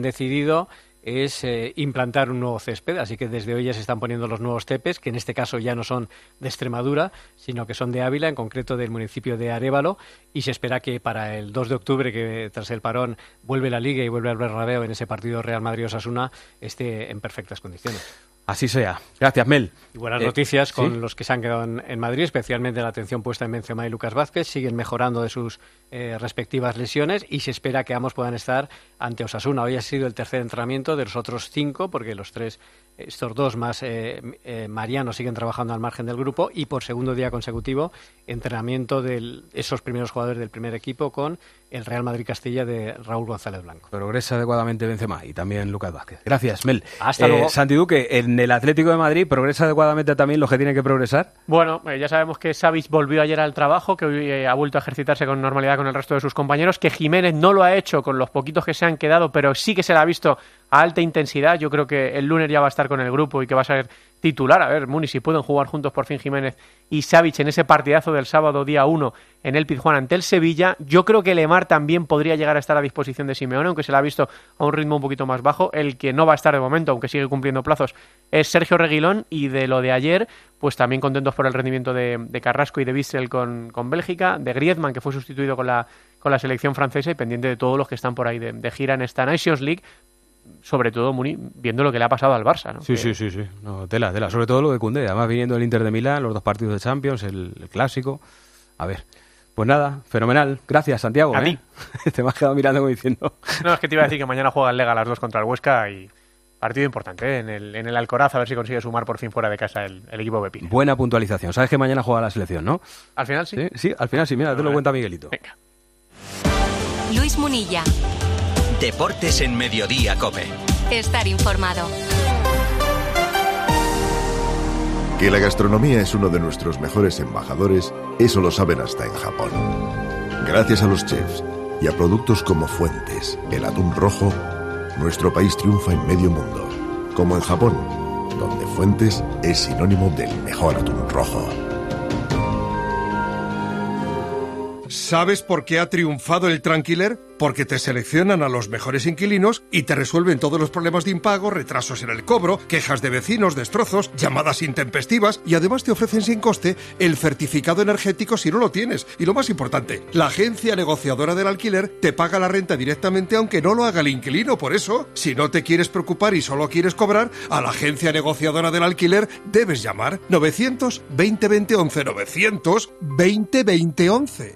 es implantar un nuevo césped, así que desde hoy ya se están poniendo los nuevos cépeds, que en este caso ya no son de Extremadura, sino que son de Ávila, en concreto del municipio de Arévalo, y se espera que para el 2 de octubre, que tras el parón vuelve la Liga y vuelve al Bernabéu en ese partido Real Madrid-Osasuna, esté en perfectas condiciones. Así sea. Gracias, Mel. Y buenas noticias con los que se han quedado en Madrid, especialmente la atención puesta en Benzema y Lucas Vázquez. Siguen mejorando de sus respectivas lesiones y se espera que ambos puedan estar ante Osasuna. Hoy ha sido el tercer entrenamiento de los otros 5, porque estos 2 más Mariano siguen trabajando al margen del grupo, y por segundo día consecutivo entrenamiento de esos primeros jugadores del primer equipo con el Real Madrid Castilla de Raúl González Blanco. Progresa adecuadamente Benzema y también Lucas Vázquez. Gracias, Mel. Hasta luego. Santi Duque, en el Atlético de Madrid, ¿progresa adecuadamente también los que tienen que progresar? Bueno, ya sabemos que Savic volvió ayer al trabajo, que hoy ha vuelto a ejercitarse con normalidad con el resto de sus compañeros, que Jiménez no lo ha hecho con los poquitos que se han quedado, pero sí que se le ha visto a alta intensidad. Yo creo que el lunes ya va a estar con el grupo y que va a ser titular. A ver, Muni, si pueden jugar juntos por fin Jiménez y Savic en ese partidazo del sábado día 1 en el Pizjuán ante el Sevilla. Yo creo que Lemar también podría llegar a estar a disposición de Simeone, aunque se le ha visto a un ritmo un poquito más bajo. El que no va a estar de momento, aunque sigue cumpliendo plazos, es Sergio Reguilón. Y de lo de ayer, pues también contentos por el rendimiento de Carrasco y de Bissell con Bélgica, de Griezmann, que fue sustituido con la con la selección francesa y pendiente de todos los que están por ahí de gira en esta Nations League, sobre todo Muni, viendo lo que le ha pasado al Barça, ¿no? Sí. No, tela. Sobre todo lo de Koundé, además viniendo del Inter de Milán, los 2 partidos de Champions, el clásico. A ver, pues nada, fenomenal. Gracias, Santiago. A ti. Te me has quedado mirando como diciendo... No, es que te iba a decir que mañana juega el Lega a las 2 contra el Huesca y partido importante, ¿eh? en el Alcoraz, a ver si consigue sumar por fin fuera de casa el equipo Pepino. Buena puntualización. Sabes que mañana juega la selección, ¿no? Al final sí. Sí, al final sí. Mira, te lo cuenta Miguelito. Venga. Luis Munilla. Deportes en Mediodía COPE. Estar informado. Que la gastronomía es uno de nuestros mejores embajadores, eso lo saben hasta en Japón. Gracias a los chefs y a productos como Fuentes, el atún rojo, nuestro país triunfa en medio mundo. Como en Japón, donde Fuentes es sinónimo del mejor atún rojo. ¿Sabes por qué ha triunfado el Tranquiler? Porque te seleccionan a los mejores inquilinos y te resuelven todos los problemas de impago, retrasos en el cobro, quejas de vecinos, destrozos, llamadas intempestivas y además te ofrecen sin coste el certificado energético si no lo tienes. Y lo más importante, la agencia negociadora del alquiler te paga la renta directamente aunque no lo haga el inquilino. Por eso, si no te quieres preocupar y solo quieres cobrar, a la agencia negociadora del alquiler debes llamar 900-2020-11, 900-2020-11.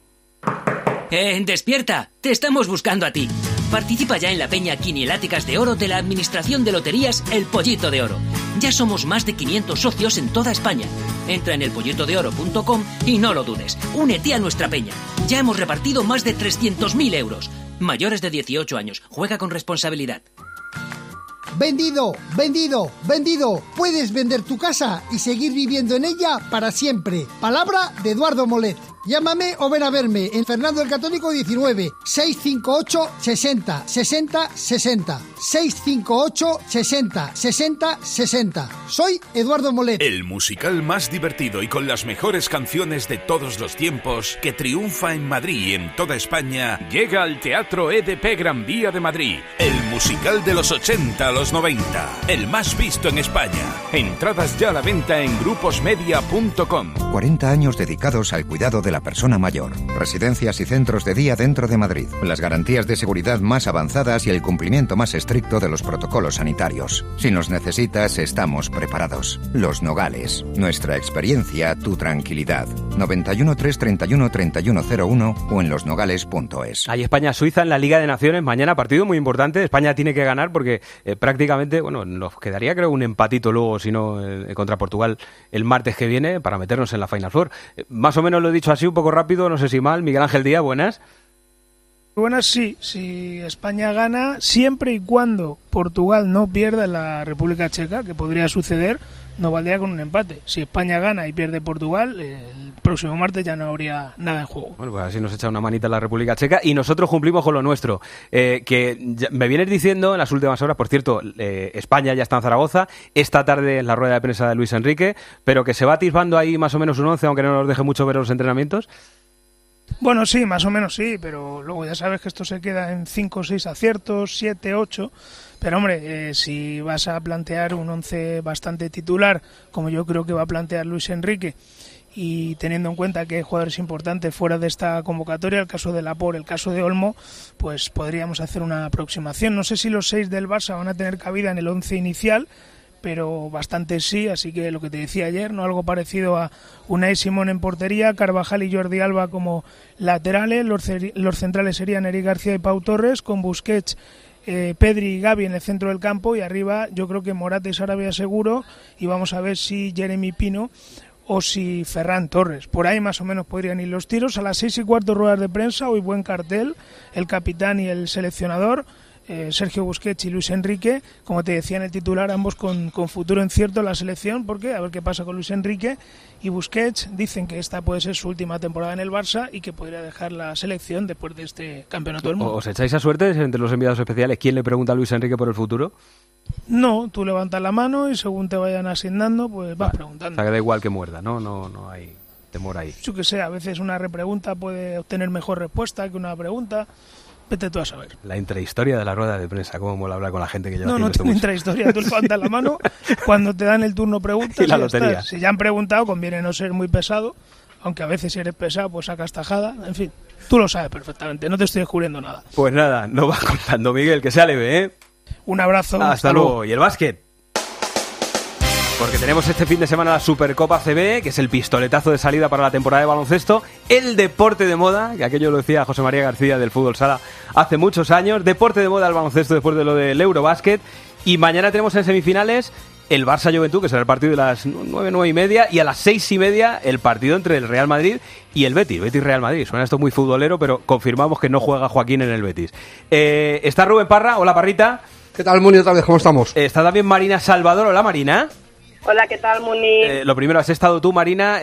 ¡Despierta! Te estamos buscando a ti. Participa ya en la peña Quinieláticas de Oro de la Administración de Loterías El Pollito de Oro. Ya somos más de 500 socios en toda España. Entra en elpollitodeoro.com y no lo dudes. Únete a nuestra peña. Ya hemos repartido más de 300.000 euros. Mayores de 18 años. Juega con responsabilidad. ¡Vendido! ¡Vendido! ¡Vendido! Puedes vender tu casa y seguir viviendo en ella para siempre. Palabra de Eduardo Molet. Llámame o ven a verme en Fernando el Católico 19 658 60 60 60 658 60 60 60. Soy Eduardo Molet. El musical más divertido y con las mejores canciones de todos los tiempos que triunfa en Madrid y en toda España llega al Teatro EDP Gran Vía de Madrid. El musical de los 80 a los 90. El más visto en España. Entradas ya a la venta en gruposmedia.com. 40 años dedicados al cuidado de la persona mayor. Residencias y centros de día dentro de Madrid. Las garantías de seguridad más avanzadas y el cumplimiento más estricto de los protocolos sanitarios. Si nos necesitas, estamos preparados. Los Nogales. Nuestra experiencia, tu tranquilidad. 91 331 3101 o en losnogales.es. Hay España-Suiza en la Liga de Naciones. Mañana partido muy importante. España tiene que ganar porque prácticamente, nos quedaría creo un empatito luego, si no, contra Portugal el martes que viene para meternos en la Final Four. Más o menos lo he dicho así un poco rápido, no sé si mal. Miguel Ángel Díaz, buenas. Buenas, sí. Si España gana, siempre y cuando Portugal no pierda en la República Checa, que podría suceder, no valdría con un empate. Si España gana y pierde Portugal, el próximo martes ya no habría nada en juego. Bueno, pues así nos echa una manita la República Checa y nosotros cumplimos con lo nuestro. Que me vienes diciendo en las últimas horas, por cierto, España ya está en Zaragoza, esta tarde en la rueda de prensa de Luis Enrique, pero que se va atisbando ahí más o menos un 11, aunque no nos deje mucho ver los entrenamientos. Bueno, sí, más o menos sí, pero luego ya sabes que esto se queda en 5 o 6 aciertos, 7, 8... Pero hombre, si vas a plantear un 11 bastante titular, como yo creo que va a plantear Luis Enrique, y teniendo en cuenta que hay jugadores importantes fuera de esta convocatoria, el caso de Laporte, el caso de Olmo, pues podríamos hacer una aproximación. No sé si los 6 del Barça van a tener cabida en el 11 inicial, pero bastante sí, así que lo que te decía ayer, no algo parecido a Unai Simón en portería, Carvajal y Jordi Alba como laterales, los centrales serían Eric García y Pau Torres, con Busquets, Pedri y Gavi en el centro del campo, y arriba yo creo que Morata y Sarabia seguro, y vamos a ver si Jeremy Pino o si Ferran Torres. Por ahí más o menos podrían ir los tiros. A las 6:15 ruedas de prensa, hoy buen cartel, el capitán y el seleccionador, Sergio Busquets y Luis Enrique, como te decía en el titular, ambos con futuro incierto en la selección, porque a ver qué pasa con Luis Enrique y Busquets. Dicen que esta puede ser su última temporada en el Barça y que podría dejar la selección después de este campeonato del mundo. ¿Os echáis a suerte entre los enviados especiales? ¿Quién le pregunta a Luis Enrique por el futuro? No, tú levantas la mano y según te vayan asignando, pues vas preguntando. O sea, que da igual que muerda, ¿no? No hay temor ahí. Yo que sé, a veces una repregunta puede obtener mejor respuesta que una pregunta. Vete tú a saber. La intrahistoria de la rueda de prensa, cómo mola hablar con la gente que lleva. No tiene intrahistoria, tú levantas la mano, cuando te dan el turno preguntas y la lotería. Si ya han preguntado, conviene no ser muy pesado, aunque a veces si eres pesado, pues sacas tajada, en fin, tú lo sabes perfectamente, no te estoy descubriendo nada. Pues nada, nos va contando, Miguel, que sea leve, ¿eh? Un abrazo. Hasta luego. ¿Y el básquet? Porque tenemos este fin de semana la Supercopa CB, que es el pistoletazo de salida para la temporada de baloncesto, el deporte de moda, que aquello lo decía José María García del Fútbol Sala hace muchos años, deporte de moda el baloncesto después de lo del Eurobásquet, y mañana tenemos en semifinales el Barça-Juventud, que será el partido de las 9:30, y a las 6:30 el partido entre el Real Madrid y el Betis-Real Madrid. Suena esto muy futbolero, pero confirmamos que no juega Joaquín en el Betis. Está Rubén Parra. Hola, Parrita. ¿Qué tal, Muni? Otra vez, ¿cómo estamos? Está también Marina Salvador. Hola, Marina. Hola, ¿qué tal, Muni? Lo primero, has estado tú, Marina,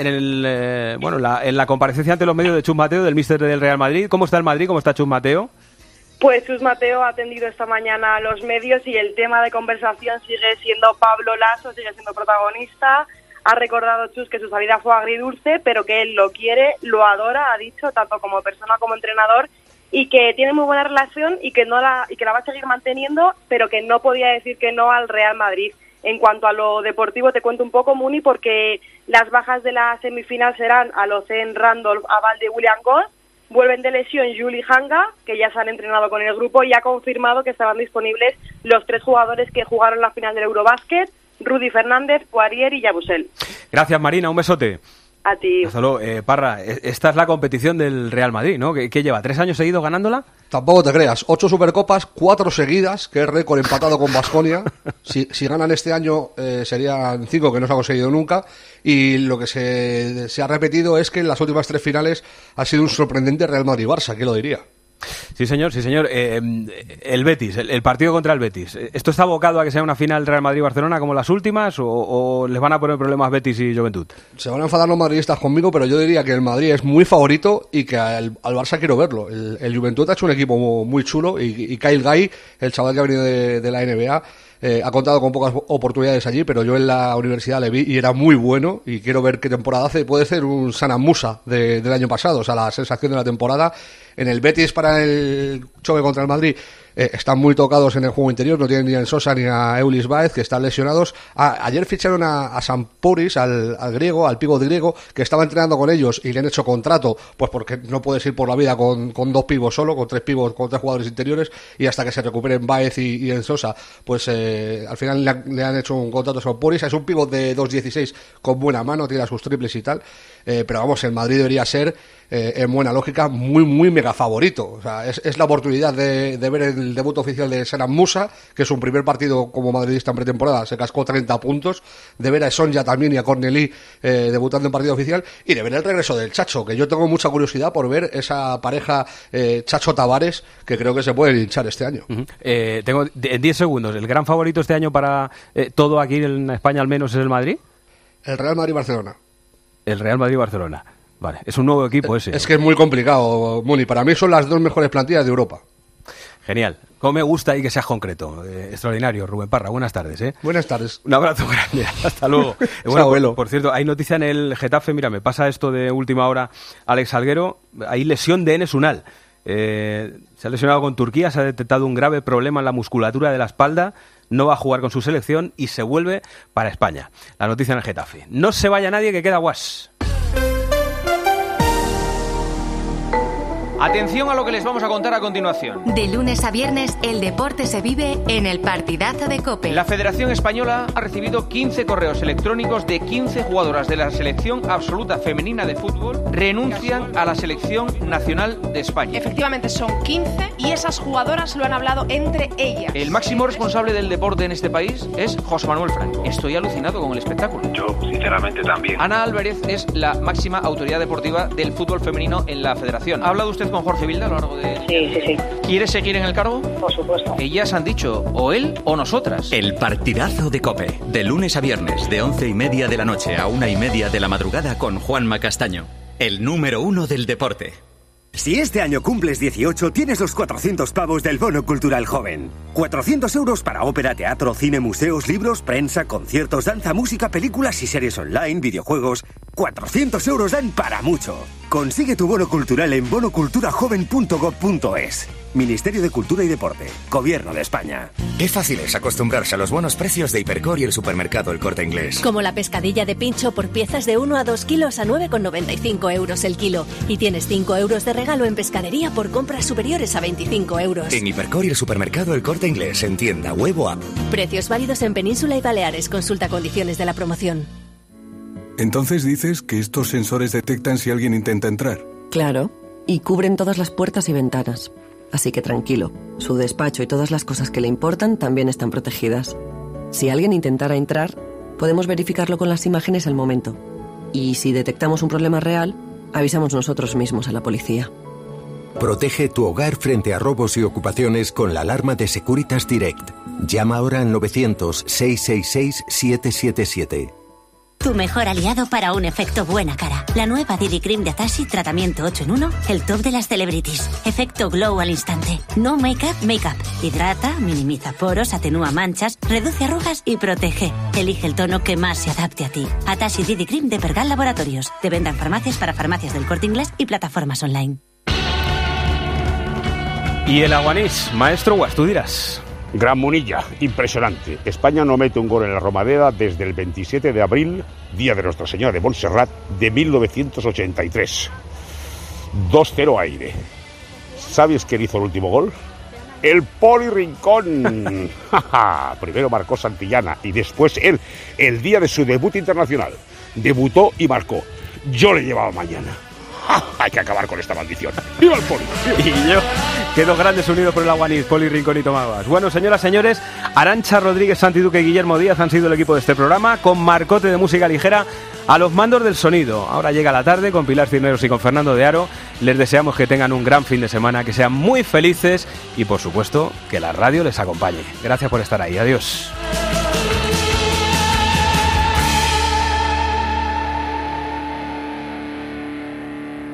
en la comparecencia ante los medios de Chus Mateo, del míster del Real Madrid. ¿Cómo está el Madrid? ¿Cómo está Chus Mateo? Pues Chus Mateo ha atendido esta mañana a los medios y el tema de conversación sigue siendo Pablo Laso, sigue siendo protagonista. Ha recordado Chus que su salida fue agridulce, pero que él lo quiere, lo adora, ha dicho, tanto como persona como entrenador, y que tiene muy buena relación y que la va a seguir manteniendo, pero que no podía decir que no al Real Madrid. En cuanto a lo deportivo, te cuento un poco, Muni, porque las bajas de la semifinal serán Alocen, Randolph, Abalde y William Goss. Vuelven de lesión Juli Hanga, que ya se han entrenado con el grupo, y ha confirmado que estarán disponibles los 3 jugadores que jugaron la final del Eurobásquet, Rudy Fernández, Poirier y Yabusel. Gracias, Marina, un besote. A ti. Solo, Parra, esta es la competición del Real Madrid, ¿no? ¿Qué lleva? ¿3 años seguidos ganándola? Tampoco te creas, 8 Supercopas, 4 seguidas, que es récord empatado con Baskonia. Si ganan este año serían 5, que no se ha conseguido nunca. Y lo que se ha repetido es que en las últimas 3 finales ha sido un sorprendente Real Madrid-Barça, ¿quién lo diría? Sí, señor. El Betis, el partido contra el Betis. ¿Esto está abocado a que sea una final Real Madrid-Barcelona como las últimas o les van a poner problemas Betis y Juventud? Se van a enfadar los madridistas conmigo, pero yo diría que el Madrid es muy favorito y que al Barça quiero verlo. El Juventud ha hecho un equipo muy chulo y Kyle Guy, el chaval que ha venido de la NBA, ha contado con pocas oportunidades allí, pero yo en la universidad le vi y era muy bueno y quiero ver qué temporada hace. Puede ser un Sana Musa del año pasado, o sea, la sensación de la temporada. En el Betis, para el choque contra el Madrid, están muy tocados en el juego interior, no tienen ni a Sosa ni a Eulis Baez, que están lesionados. Ayer ficharon a Sampouris, al griego, al pívot griego, que estaba entrenando con ellos y le han hecho contrato, pues porque no puedes ir por la vida con 2 pívos solo, con 3 pívos, con 3 jugadores interiores, y hasta que se recuperen Baez y en Sosa, pues al final le han hecho un contrato a Sampouris. Es un pívot de 2.16 con buena mano, tira sus triples y tal, pero vamos, el Madrid debería ser, en buena lógica, muy mega favorito. O sea, es la oportunidad de ver el debut oficial de Seran Musa, que es un primer partido como madridista en pretemporada, se cascó 30 puntos, de ver a Sonja también y a Cornelí debutando en partido oficial, y de ver el regreso del Chacho, que yo tengo mucha curiosidad por ver esa pareja Chacho-Tavares, que creo que se puede hinchar este año. Tengo en 10 segundos, ¿el gran favorito este año para todo aquí en España al menos es el Madrid? El Real Madrid-Barcelona. El Real Madrid-Barcelona. Vale, es un nuevo equipo ese. Es que es muy complicado, Muni. Para mí son las 2 mejores plantillas de Europa. Genial. Como me gusta y que seas concreto. Extraordinario, Rubén Parra. Buenas tardes. Buenas tardes. Un abrazo grande. Hasta luego. Bueno, por cierto, hay noticia en el Getafe. Mira, me pasa esto de última hora. Alex Salguero, hay lesión de Enes Unal. Se ha lesionado con Turquía, se ha detectado un grave problema en la musculatura de la espalda. No va a jugar con su selección y se vuelve para España. La noticia en el Getafe. No se vaya nadie, que queda guas. Atención a lo que les vamos a contar a continuación. De lunes a viernes, el deporte se vive en el partidazo de COPE. La Federación Española ha recibido 15 correos electrónicos de 15 jugadoras de la selección absoluta femenina de fútbol. Renuncian a la selección nacional de España. Efectivamente son 15 y esas jugadoras lo han hablado entre ellas. El máximo responsable del deporte en este país es José Manuel Frank. Estoy alucinado con el espectáculo. Yo, sinceramente, también. Ana Álvarez es la máxima autoridad deportiva del fútbol femenino en la Federación. ¿Ha hablado usted con Jorge Vilda a lo largo de...? Sí. ¿Quiere seguir en el cargo? Por supuesto. Ellas han dicho o él o nosotras. El partidazo de COPE, de lunes a viernes, de 11:30 de la noche a 1:30 de la madrugada con Juanma Castaño, el número 1 del deporte. Si este año cumples 18, tienes los 400 pavos del Bono Cultural Joven. 400 euros para ópera, teatro, cine, museos, libros, prensa, conciertos, danza, música, películas y series online, videojuegos. 400 euros dan para mucho. Consigue tu bono cultural en bonoculturajoven.gov.es. Ministerio de Cultura y Deporte, Gobierno de España. Qué fácil es acostumbrarse a los buenos precios de Hipercor y el supermercado El Corte Inglés. Como la pescadilla de pincho por piezas de 1 a 2 kilos a 9,95 euros el kilo. Y tienes 5 euros de regalo en pescadería por compras superiores a 25 euros. En Hipercor y el supermercado El Corte Inglés, en tienda, web o app. Precios válidos en Península y Baleares. Consulta condiciones de la promoción. Entonces dices que estos sensores detectan si alguien intenta entrar. Claro, y cubren todas las puertas y ventanas. Así que tranquilo, su despacho y todas las cosas que le importan también están protegidas. Si alguien intentara entrar, podemos verificarlo con las imágenes al momento. Y si detectamos un problema real, avisamos nosotros mismos a la policía. Protege tu hogar frente a robos y ocupaciones con la alarma de Securitas Direct. Llama ahora al 900-666-777. Tu mejor aliado para un efecto buena cara. La nueva Didi Cream de Atashi, tratamiento 8 en 1, el top de las celebrities. Efecto glow al instante. No make-up, make-up. Hidrata, minimiza poros, atenúa manchas, reduce arrugas y protege. Elige el tono que más se adapte a ti. Atashi Didi Cream de Pergal Laboratorios. De venta en farmacias para farmacias del Corte Inglés y plataformas online. Y el Aguanís, maestro Guas, tú dirás. Gran Munilla, impresionante. España no mete un gol en la Romareda desde el 27 de abril, día de Nuestra Señora de Montserrat, de 1983. 2-0 aire. ¿Sabes quién hizo el último gol? ¡El Poli Rincón! Primero marcó Santillana y después él, el día de su debut internacional. Debutó y marcó. Yo le llevaba mañana. Hay que acabar con esta maldición. ¡Viva el Poli! Y yo quedo grandes unidos por el Aguanís, Poli, Rincón y Tomabas. Bueno, señoras, señores, Arantxa Rodríguez, Santi Duque y Guillermo Díaz han sido el equipo de este programa, con Marcote de música ligera a los mandos del sonido. Ahora llega la tarde con Pilar Cisneros y con Fernando de Aro. Les deseamos que tengan un gran fin de semana, que sean muy felices y, por supuesto, que la radio les acompañe. Gracias por estar ahí. Adiós.